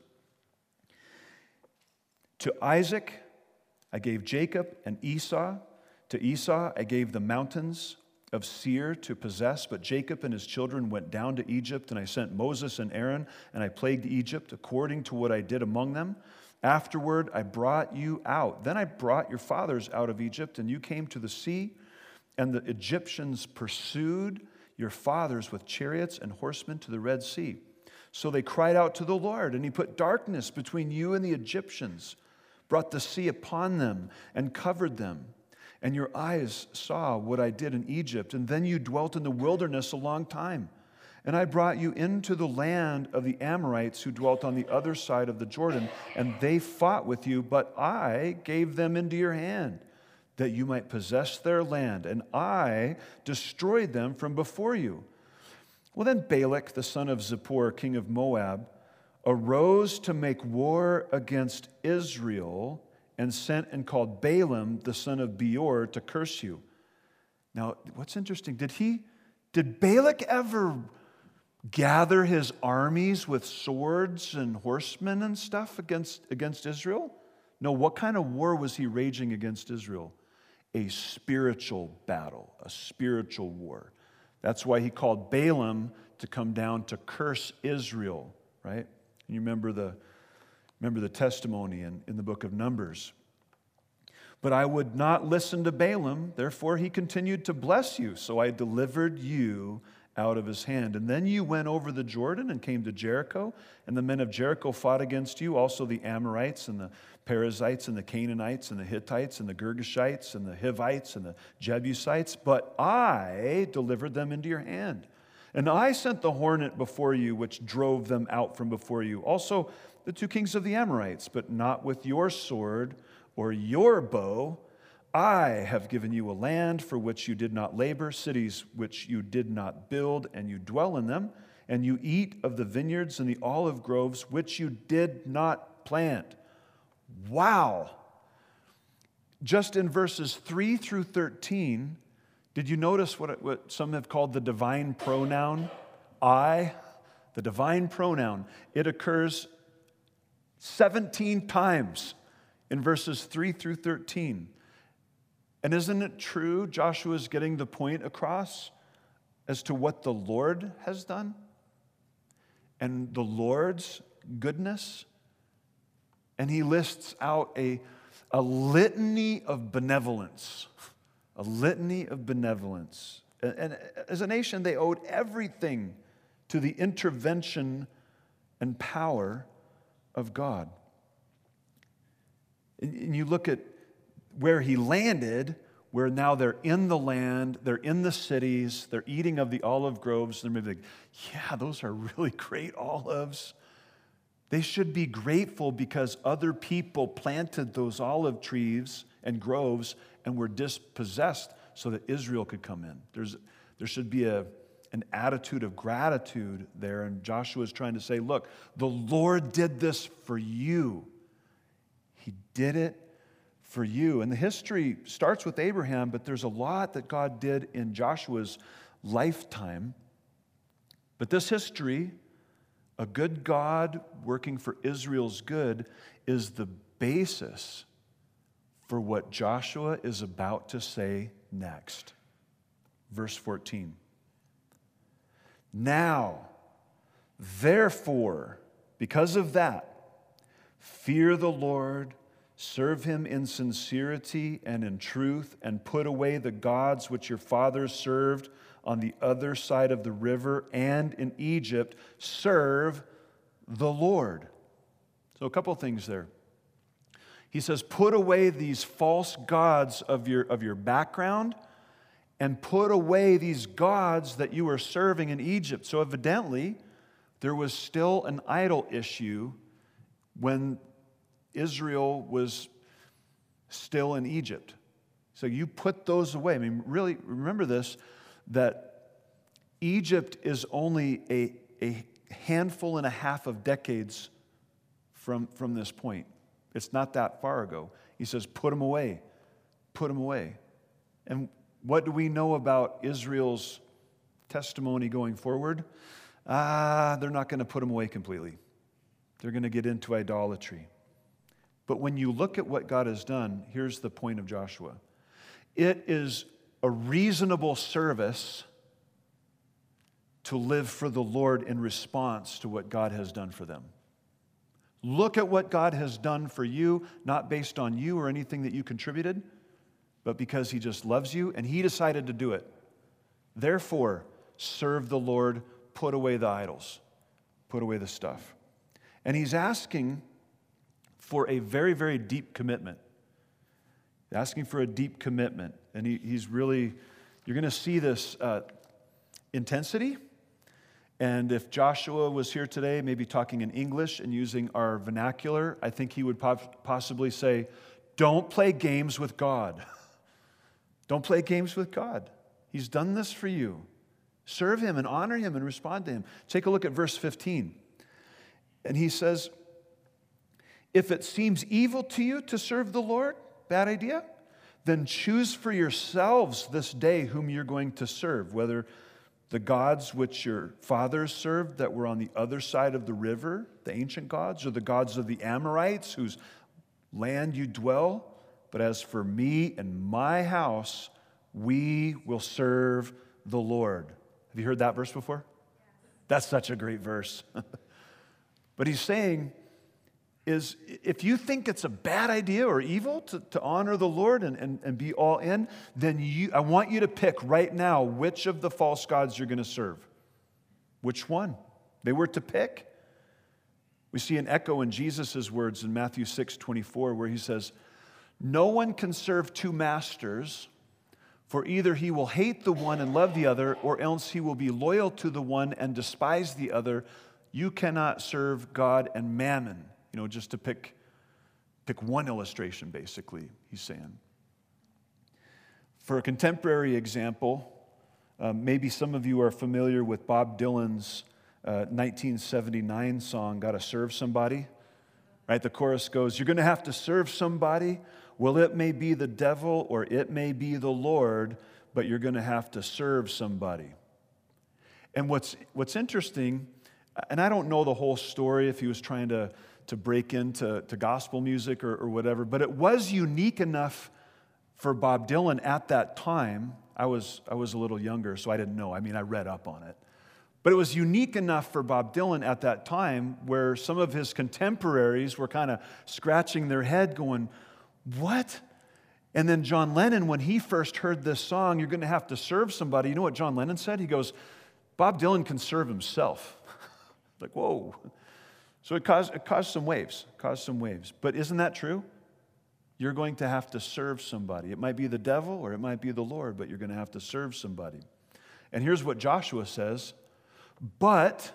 To Isaac I gave Jacob and Esau. To Esau I gave the mountains of Seir to possess, but Jacob and his children went down to Egypt, and I sent Moses and Aaron, and I plagued Egypt according to what I did among them. Afterward, I brought you out. Then I brought your fathers out of Egypt, and you came to the sea, and the Egyptians pursued your fathers with chariots and horsemen to the Red Sea. So they cried out to the Lord, and he put darkness between you and the Egyptians, brought the sea upon them, and covered them. And your eyes saw what I did in Egypt, and then you dwelt in the wilderness a long time. And I brought you into the land of the Amorites who dwelt on the other side of the Jordan, and they fought with you, but I gave them into your hand, that you might possess their land, and I destroyed them from before you. Well, then Balak, the son of Zippor, king of Moab, arose to make war against Israel, and sent and called Balaam, the son of Beor, to curse you. Now, what's interesting, did he, did Balak ever gather his armies with swords and horsemen and stuff against, against Israel? No, what kind of war was he raging against Israel? A spiritual battle, a spiritual war. That's why he called Balaam to come down to curse Israel, right? And you remember the Remember the testimony in, in the book of Numbers. But I would not listen to Balaam, therefore he continued to bless you. So I delivered you out of his hand. And then you went over the Jordan and came to Jericho, and the men of Jericho fought against you, also the Amorites and the Perizzites and the Canaanites and the Hittites and the Girgashites and the Hivites and the Jebusites, but I delivered them into your hand. And I sent the hornet before you, which drove them out from before you. Also the two kings of the Amorites, but not with your sword or your bow. I have given you a land for which you did not labor, cities which you did not build, and you dwell in them, and you eat of the vineyards and the olive groves which you did not plant. Wow! Just in verses three through thirteen, did you notice what, it, what some have called the divine pronoun? I, the divine pronoun. It occurs seventeen times in verses three through thirteen. And isn't it true Joshua is getting the point across as to what the Lord has done? And the Lord's goodness? And he lists out a, a litany of benevolence. A litany of benevolence. And, and as a nation, they owed everything to the intervention and power of God. And, and you look at where he landed, where now they're in the land, they're in the cities, they're eating of the olive groves, they're maybe like, yeah, those are really great olives. They should be grateful because other people planted those olive trees and groves and were dispossessed so that Israel could come in. There's, there should be a, an attitude of gratitude there, and Joshua is trying to say, look, the Lord did this for you. He did it for you. And the history starts with Abraham, but there's a lot that God did in Joshua's lifetime. But this history, a good God working for Israel's good, is the basis for what Joshua is about to say next. Verse fourteen. Now, therefore, because of that, fear the Lord, serve him in sincerity and in truth, and put away the gods which your fathers served on the other side of the river and in Egypt. Serve the Lord. So a couple things there. He says, put away these false gods of your, of your background and put away these gods that you were serving in Egypt. So evidently, there was still an idol issue when Israel was still in Egypt. So you put those away. I mean, really, remember this, that Egypt is only a, a handful and a half of decades from, from this point. It's not that far ago. He says, put them away. Put them away. And what do we know about Israel's testimony going forward? Ah, they're not going to put them away completely. They're going to get into idolatry. But when you look at what God has done, here's the point of Joshua. It is a reasonable service to live for the Lord in response to what God has done for them. Look at what God has done for you, not based on you or anything that you contributed, but because he just loves you and he decided to do it. Therefore, serve the Lord, put away the idols, put away the stuff. And he's asking for a very, very deep commitment. Asking for a deep commitment. And he, he's really, you're going to see this uh, intensity. And if Joshua was here today, maybe talking in English and using our vernacular, I think he would possibly say, don't play games with God. Don't play games with God. He's done this for you. Serve him and honor him and respond to him. Take a look at verse fifteen. And he says, if it seems evil to you to serve the Lord, bad idea, then choose for yourselves this day whom you're going to serve, whether the gods which your fathers served that were on the other side of the river, the ancient gods, or the gods of the Amorites whose land you dwell. But as for me and my house, we will serve the Lord. Have you heard that verse before? That's such a great verse. But he's saying, is if you think it's a bad idea or evil to, to honor the Lord and, and, and be all in, then you, I want you to pick right now which of the false gods you're going to serve. Which one? They were to pick. We see an echo in Jesus' words in Matthew six twenty-four where he says, "No one can serve two masters, for either he will hate the one and love the other, or else he will be loyal to the one and despise the other. You cannot serve God and mammon." You know, just to pick, pick one illustration, basically, he's saying. For a contemporary example, um, maybe some of you are familiar with Bob Dylan's uh, nineteen seventy-nine song, "Gotta Serve Somebody." Right? The chorus goes, "You're going to have to serve somebody. Well, it may be the devil or it may be the Lord, but you're going to have to serve somebody." And what's what's interesting, and I don't know the whole story if he was trying to, to break into to gospel music or, or whatever, but it was unique enough for Bob Dylan at that time. I was, I was a little younger, so I didn't know. I mean, I read up on it. But it was unique enough for Bob Dylan at that time where some of his contemporaries were kind of scratching their head going, "What?" And then John Lennon, when he first heard this song, "You're going to have to serve somebody," you know what John Lennon said? He goes, "Bob Dylan can serve himself." Like, whoa. So it caused, it caused some waves, caused some waves. But isn't that true? You're going to have to serve somebody. It might be the devil or it might be the Lord, but you're going to have to serve somebody. And here's what Joshua says. But,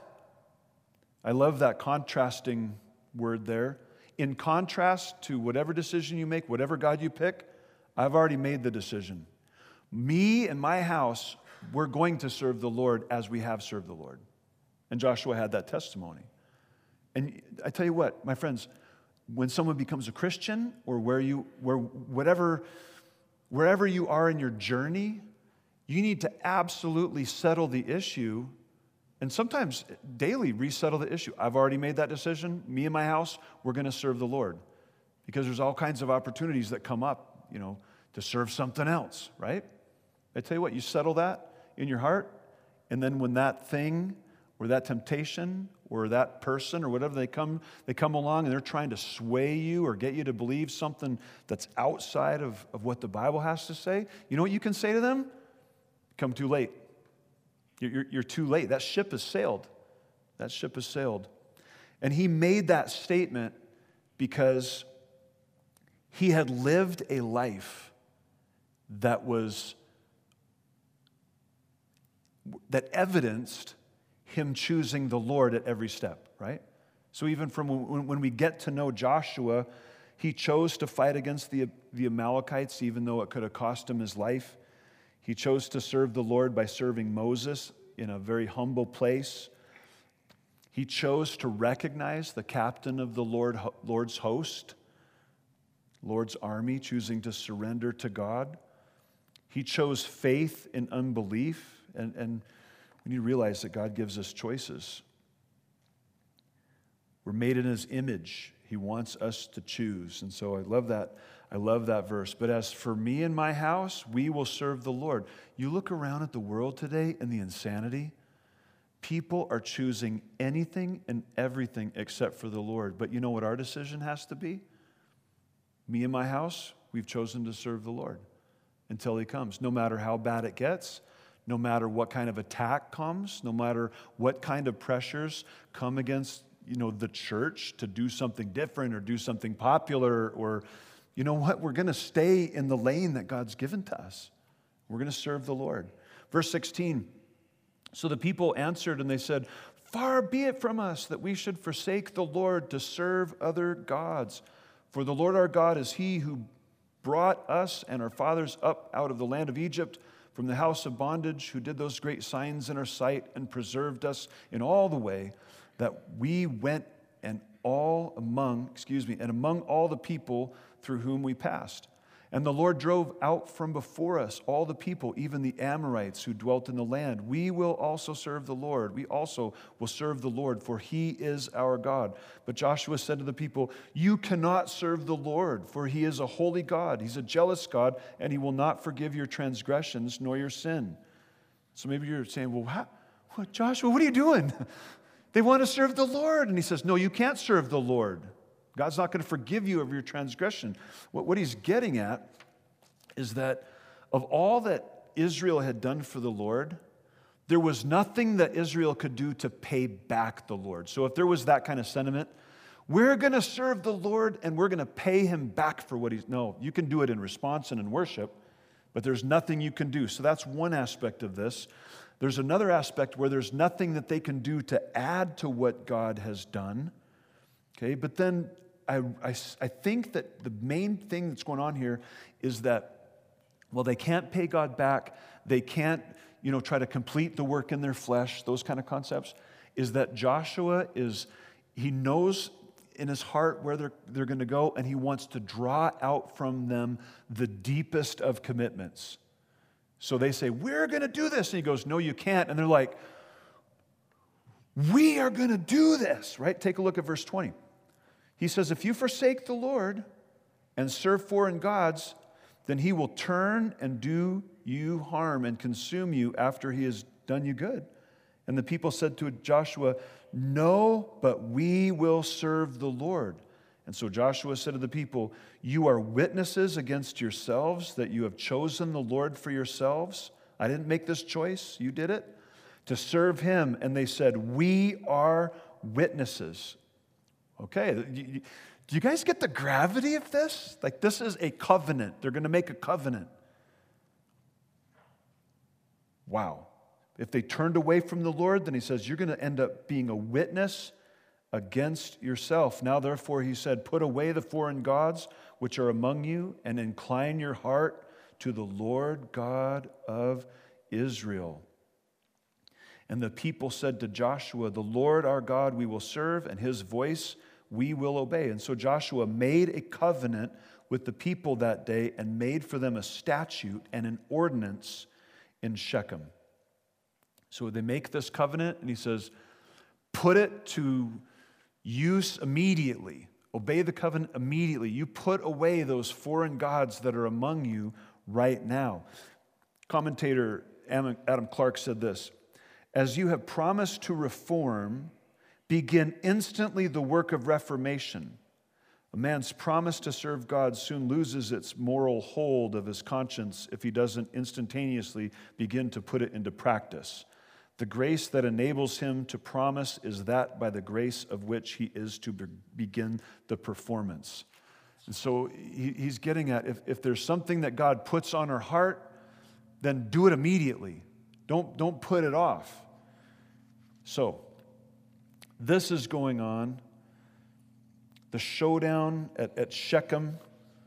I love that contrasting word there. In contrast to whatever decision you make, whatever God you pick, I've already made the decision. Me and my house, we're going to serve the Lord as we have served the Lord. And Joshua had that testimony. And I tell you what, my friends, when someone becomes a Christian or where you, where whatever, wherever you are in your journey, you need to absolutely settle the issue and sometimes daily resettle the issue. I've already made that decision. Me and my house, we're going to serve the Lord. Because there's all kinds of opportunities that come up, you know, to serve something else, right? I tell you what, you settle that in your heart, and then when that thing or that temptation or that person or whatever they come, they come along and they're trying to sway you or get you to believe something that's outside of, of what the Bible has to say, you know what you can say to them? Come too late. You're, you're, you're too late. That ship has sailed. That ship has sailed. And he made that statement because he had lived a life that was, that evidenced him choosing the Lord at every step, right? So even from when, when we get to know Joshua, he chose to fight against the, the Amalekites, even though it could have cost him his life. He chose to serve the Lord by serving Moses in a very humble place. He chose to recognize the captain of the Lord, Lord's host, Lord's army, choosing to surrender to God. He chose faith in unbelief, and, and we need to realize that God gives us choices. We're made in His image. He wants us to choose. And so I love that. I love that verse. But as for me and my house, we will serve the Lord. You look around at the world today and the insanity. People are choosing anything and everything except for the Lord. But you know what our decision has to be? Me and my house, we've chosen to serve the Lord until He comes. No matter how bad it gets, no matter what kind of attack comes, no matter what kind of pressures come against, you know, the church to do something different or do something popular, or, you know what, we're going to stay in the lane that God's given to us. We're going to serve the Lord. Verse sixteen, so the people answered and they said, "Far be it from us that we should forsake the Lord to serve other gods. For the Lord our God is He who brought us and our fathers up out of the land of Egypt, from the house of bondage, who did those great signs in our sight and preserved us in all the way that we went and all among, excuse me, and among all the people through whom we passed. And the Lord drove out from before us all the people, even the Amorites who dwelt in the land. We will also serve the Lord. We also will serve the Lord, for He is our God." But Joshua said to the people, "You cannot serve the Lord, for He is a holy God. He's a jealous God, and He will not forgive your transgressions nor your sin." So maybe you're saying, well, how, what, Joshua, what are you doing? They want to serve the Lord. And he says, no, you can't serve the Lord. God's not going to forgive you of your transgression. What, what he's getting at is that of all that Israel had done for the Lord, there was nothing that Israel could do to pay back the Lord. So if there was that kind of sentiment, we're going to serve the Lord and we're going to pay him back for what he's... No, you can do it in response and in worship, but there's nothing you can do. So that's one aspect of this. There's another aspect where there's nothing that they can do to add to what God has done. Okay, but then I, I, I think that the main thing that's going on here is that, well, they can't pay God back. They can't, you know, try to complete the work in their flesh, those kind of concepts, is that Joshua is, he knows in his heart where they're, they're going to go, and he wants to draw out from them the deepest of commitments. So they say, we're going to do this. And he goes, no, you can't. And they're like, we are going to do this, right? Take a look at verse twenty. He says, if you forsake the Lord and serve foreign gods, then he will turn and do you harm and consume you after he has done you good. And the people said to Joshua, no, but we will serve the Lord. And so Joshua said to the people, you are witnesses against yourselves that you have chosen the Lord for yourselves. I didn't make this choice, you did it, to serve him. And they said, we are witnesses. Okay, do you guys get the gravity of this? Like, this is a covenant. They're going to make a covenant. Wow. If they turned away from the Lord, then he says, you're going to end up being a witness against yourself. Now, therefore, he said, put away the foreign gods which are among you and incline your heart to the Lord God of Israel. And the people said to Joshua, the Lord our God we will serve, and his voice we will obey. And so Joshua made a covenant with the people that day and made for them a statute and an ordinance in Shechem. So they make this covenant, and he says, put it to use immediately. Obey the covenant immediately. You put away those foreign gods that are among you right now. Commentator Adam Clark said this, as you have promised to reform, begin instantly the work of reformation. A man's promise to serve God soon loses its moral hold of his conscience if he doesn't instantaneously begin to put it into practice. The grace that enables him to promise is that by the grace of which he is to be- begin the performance. And so he, he's getting at, if, if there's something that God puts on our heart, then do it immediately. Don't, don't put it off. So, this is going on. The showdown at, at Shechem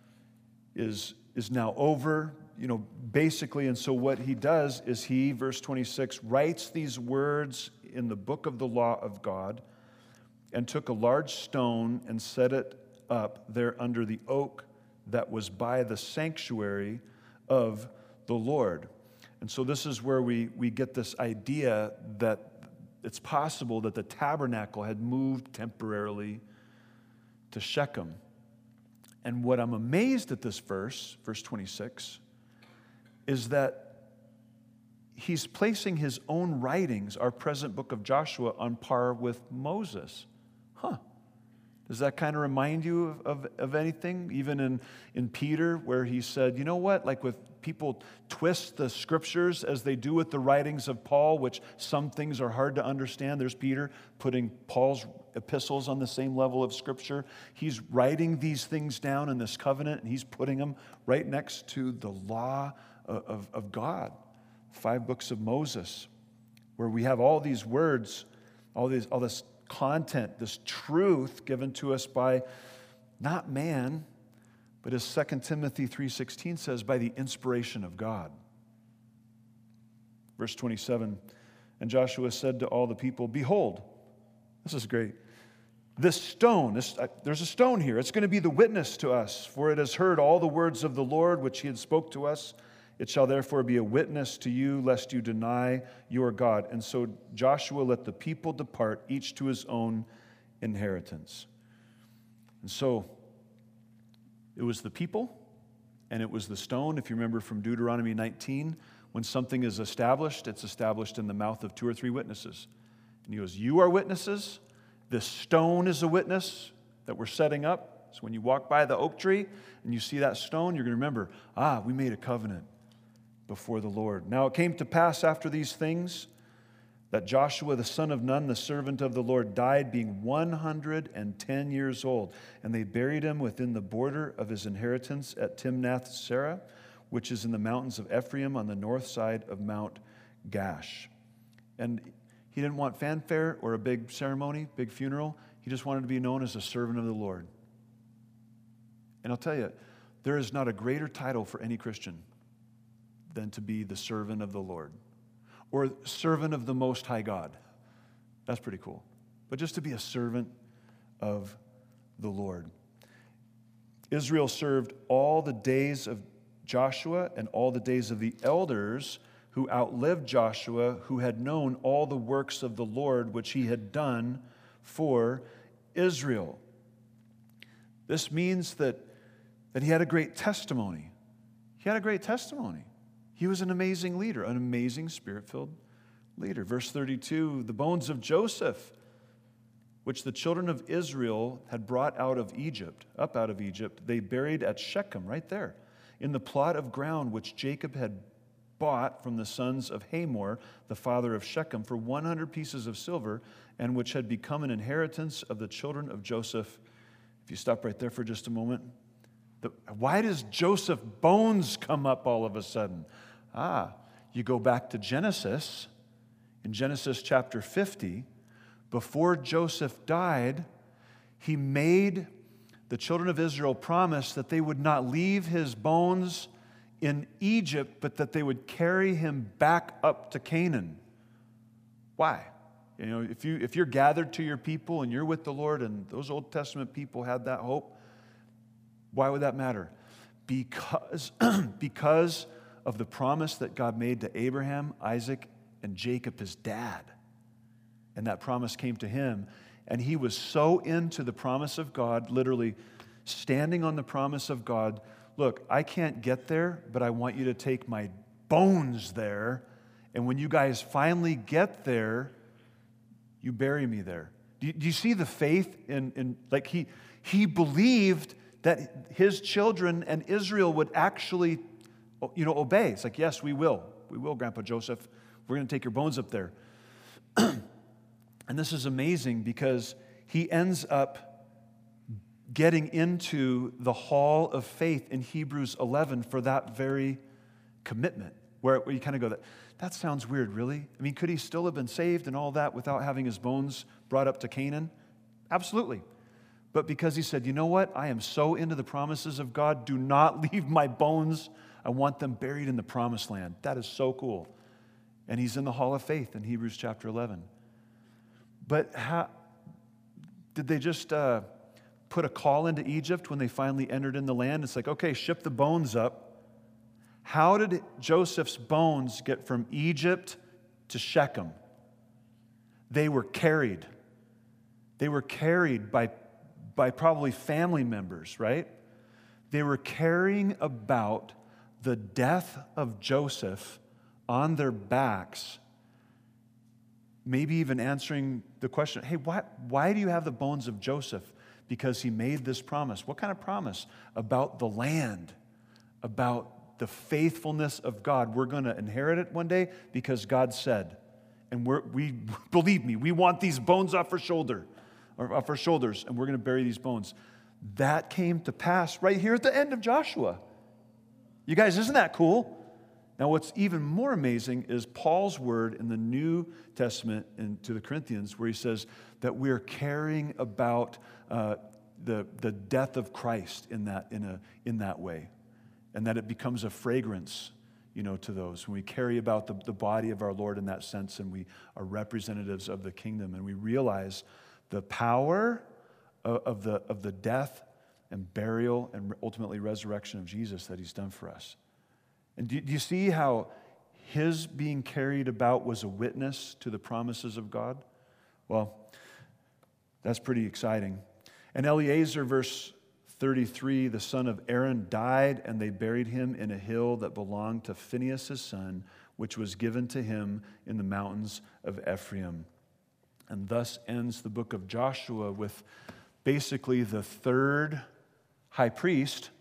is, is now over, you know, basically. And so what he does is he, verse twenty-six, writes these words in the book of the law of God and took a large stone and set it up there under the oak that was by the sanctuary of the Lord. And so this is where we, we get this idea that it's possible that the tabernacle had moved temporarily to Shechem. And what I'm amazed at this verse, verse twenty-six, is that he's placing his own writings, our present book of Joshua, on par with Moses. Huh. Does that kind of remind you of, of, of anything? Even in, in Peter, where he said, you know what, like with people twist the scriptures as they do with the writings of Paul, which some things are hard to understand. There's Peter putting Paul's epistles on the same level of scripture. He's writing these things down in this covenant, and he's putting them right next to the law of, of, of God, five books of Moses, where we have all these words, all these, all this content, this truth given to us by not man, but as Second Timothy three sixteen says, by the inspiration of God. Verse twenty-seven, and Joshua said to all the people, behold, this is great, this stone, this, uh, there's a stone here, it's going to be the witness to us, for it has heard all the words of the Lord which he had spoke to us. It shall therefore be a witness to you, lest you deny your God. And so Joshua let the people depart, each to his own inheritance. And so it was the people, and it was the stone. If you remember from Deuteronomy nineteen, when something is established, it's established in the mouth of two or three witnesses. And he goes, you are witnesses. This stone is a witness. that we're setting up. So when you walk by the oak tree and you see that stone, you're going to remember, ah, we made a covenant before the Lord. Now it came to pass after these things that Joshua the son of Nun, the servant of the Lord, died being one hundred ten years old. And they buried him within the border of his inheritance at Timnath-Serah, which is in the mountains of Ephraim on the north side of Mount Gash. And he didn't want fanfare or a big ceremony, big funeral. He just wanted to be known as a servant of the Lord. And I'll tell you, there is not a greater title for any Christian than to be the servant of the Lord or servant of the Most High God. That's pretty cool. But just to be a servant of the Lord. Israel served all the days of Joshua and all the days of the elders who outlived Joshua, who had known all the works of the Lord which he had done for Israel. This means that, that he had a great testimony. He had a great testimony. He was an amazing leader, an amazing spirit-filled leader. Verse thirty-two, the bones of Joseph, which the children of Israel had brought out of Egypt, up out of Egypt, they buried at Shechem, right there, in the plot of ground which Jacob had bought from the sons of Hamor, the father of Shechem, for one hundred pieces of silver, and which had become an inheritance of the children of Joseph. If you stop right there for just a moment, the, why does Joseph's bones come up all of a sudden? Ah, you go back to Genesis. In Genesis chapter fifty, before Joseph died, he made the children of Israel promise that they would not leave his bones in Egypt, but that they would carry him back up to Canaan. Why? You know, if you if you're gathered to your people and you're with the Lord, and those Old Testament people had that hope, why would that matter? Because, because of the promise that God made to Abraham, Isaac, and Jacob, his dad. And that promise came to him, and he was so into the promise of God, literally standing on the promise of God. Look, I can't get there, but I want you to take my bones there, and when you guys finally get there, you bury me there. Do you, do you see the faith in, in like he he believed that his children and Israel would actually, you know, obey. It's like, yes, we will. We will, Grandpa Joseph. We're going to take your bones up there. And this is amazing because he ends up getting into the hall of faith in Hebrews eleven for that very commitment, where, where you kind of go, that, that sounds weird, really? I mean, could he still have been saved and all that without having his bones brought up to Canaan? Absolutely. But because he said, you know what? I am so into the promises of God, do not leave my bones. I want them buried in the promised land. That is so cool. And he's in the hall of faith in Hebrews chapter eleven. But how, did they just uh, put a call into Egypt when they finally entered in the land? It's like, okay, ship the bones up. How did Joseph's bones get from Egypt to Shechem? They were carried. They were carried by, by probably family members, right? They were carrying about the death of Joseph on their backs, maybe even answering the question, hey, why, why do you have the bones of Joseph? Because he made this promise. What kind of promise? About the land, about the faithfulness of God. We're going to inherit it one day because God said. And we're, we, believe me, we want these bones off our shoulder, or off our shoulders, and we're going to bury these bones. That came to pass right here at the end of Joshua. You guys, isn't that cool? Now, what's even more amazing is Paul's word in the New Testament and to the Corinthians, where he says that we're carrying about uh, the, the death of Christ in that, in, a, in that way, and that it becomes a fragrance, you know, to those. When we carry about the, the body of our Lord in that sense, and we are representatives of the kingdom, and we realize the power of, of, the, of the death and burial and ultimately resurrection of Jesus that he's done for us. And do, do you see how his being carried about was a witness to the promises of God? Well, that's pretty exciting. And Eleazar, verse thirty-three, the son of Aaron, died, and they buried him in a hill that belonged to Phinehas his son, which was given to him in the mountains of Ephraim. And thus ends the book of Joshua with basically the third high priest,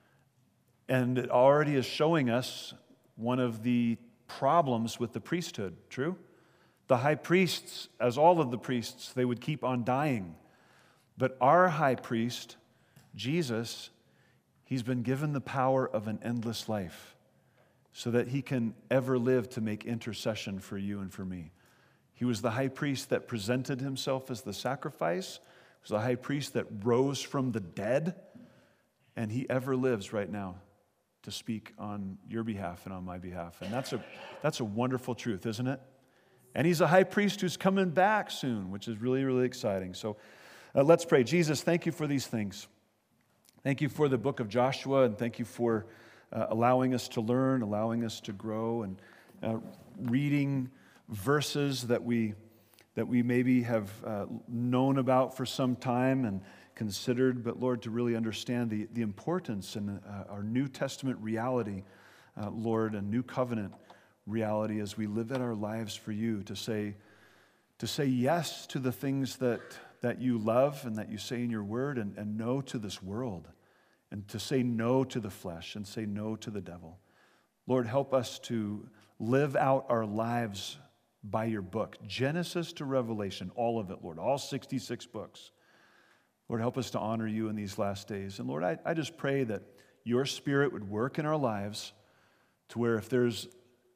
and it already is showing us one of the problems with the priesthood. True? The high priests, as all of the priests, they would keep on dying. But our high priest, Jesus, he's been given the power of an endless life so that he can ever live to make intercession for you and for me. He was the high priest that presented himself as the sacrifice. He was the high priest that rose from the dead. And he ever lives right now to speak on your behalf and on my behalf. And that's a, that's a wonderful truth, isn't it? And he's a high priest who's coming back soon, which is really, really exciting. So uh, let's pray. Jesus, thank you for these things. Thank you for the book of Joshua, and thank you for uh, allowing us to learn, allowing us to grow, and uh, reading verses that we that we maybe have uh, known about for some time and considered, but Lord, to really understand the, the importance and uh, our New Testament reality, uh, Lord, and new covenant reality as we live out our lives for you, to say to say yes to the things that, that you love and that you say in your word, and, and no to this world, and to say no to the flesh and say no to the devil. Lord, help us to live out our lives by your book, Genesis to Revelation, all of it, Lord, all sixty-six books. Lord, help us to honor you in these last days. And Lord, I, I just pray that your Spirit would work in our lives to where if there's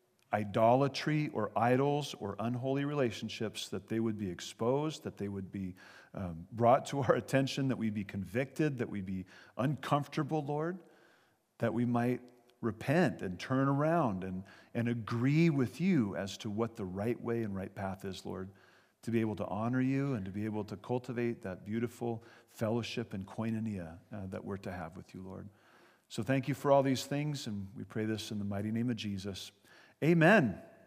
idolatry or idols or unholy relationships, that they would be exposed, that they would be um, brought to our attention, that we'd be convicted, that we'd be uncomfortable, Lord, that we might repent and turn around and, and agree with you as to what the right way and right path is, Lord, to be able to honor you and to be able to cultivate that beautiful fellowship and koinonia uh, that we're to have with you, Lord. So thank you for all these things, and we pray this in the mighty name of Jesus. Amen.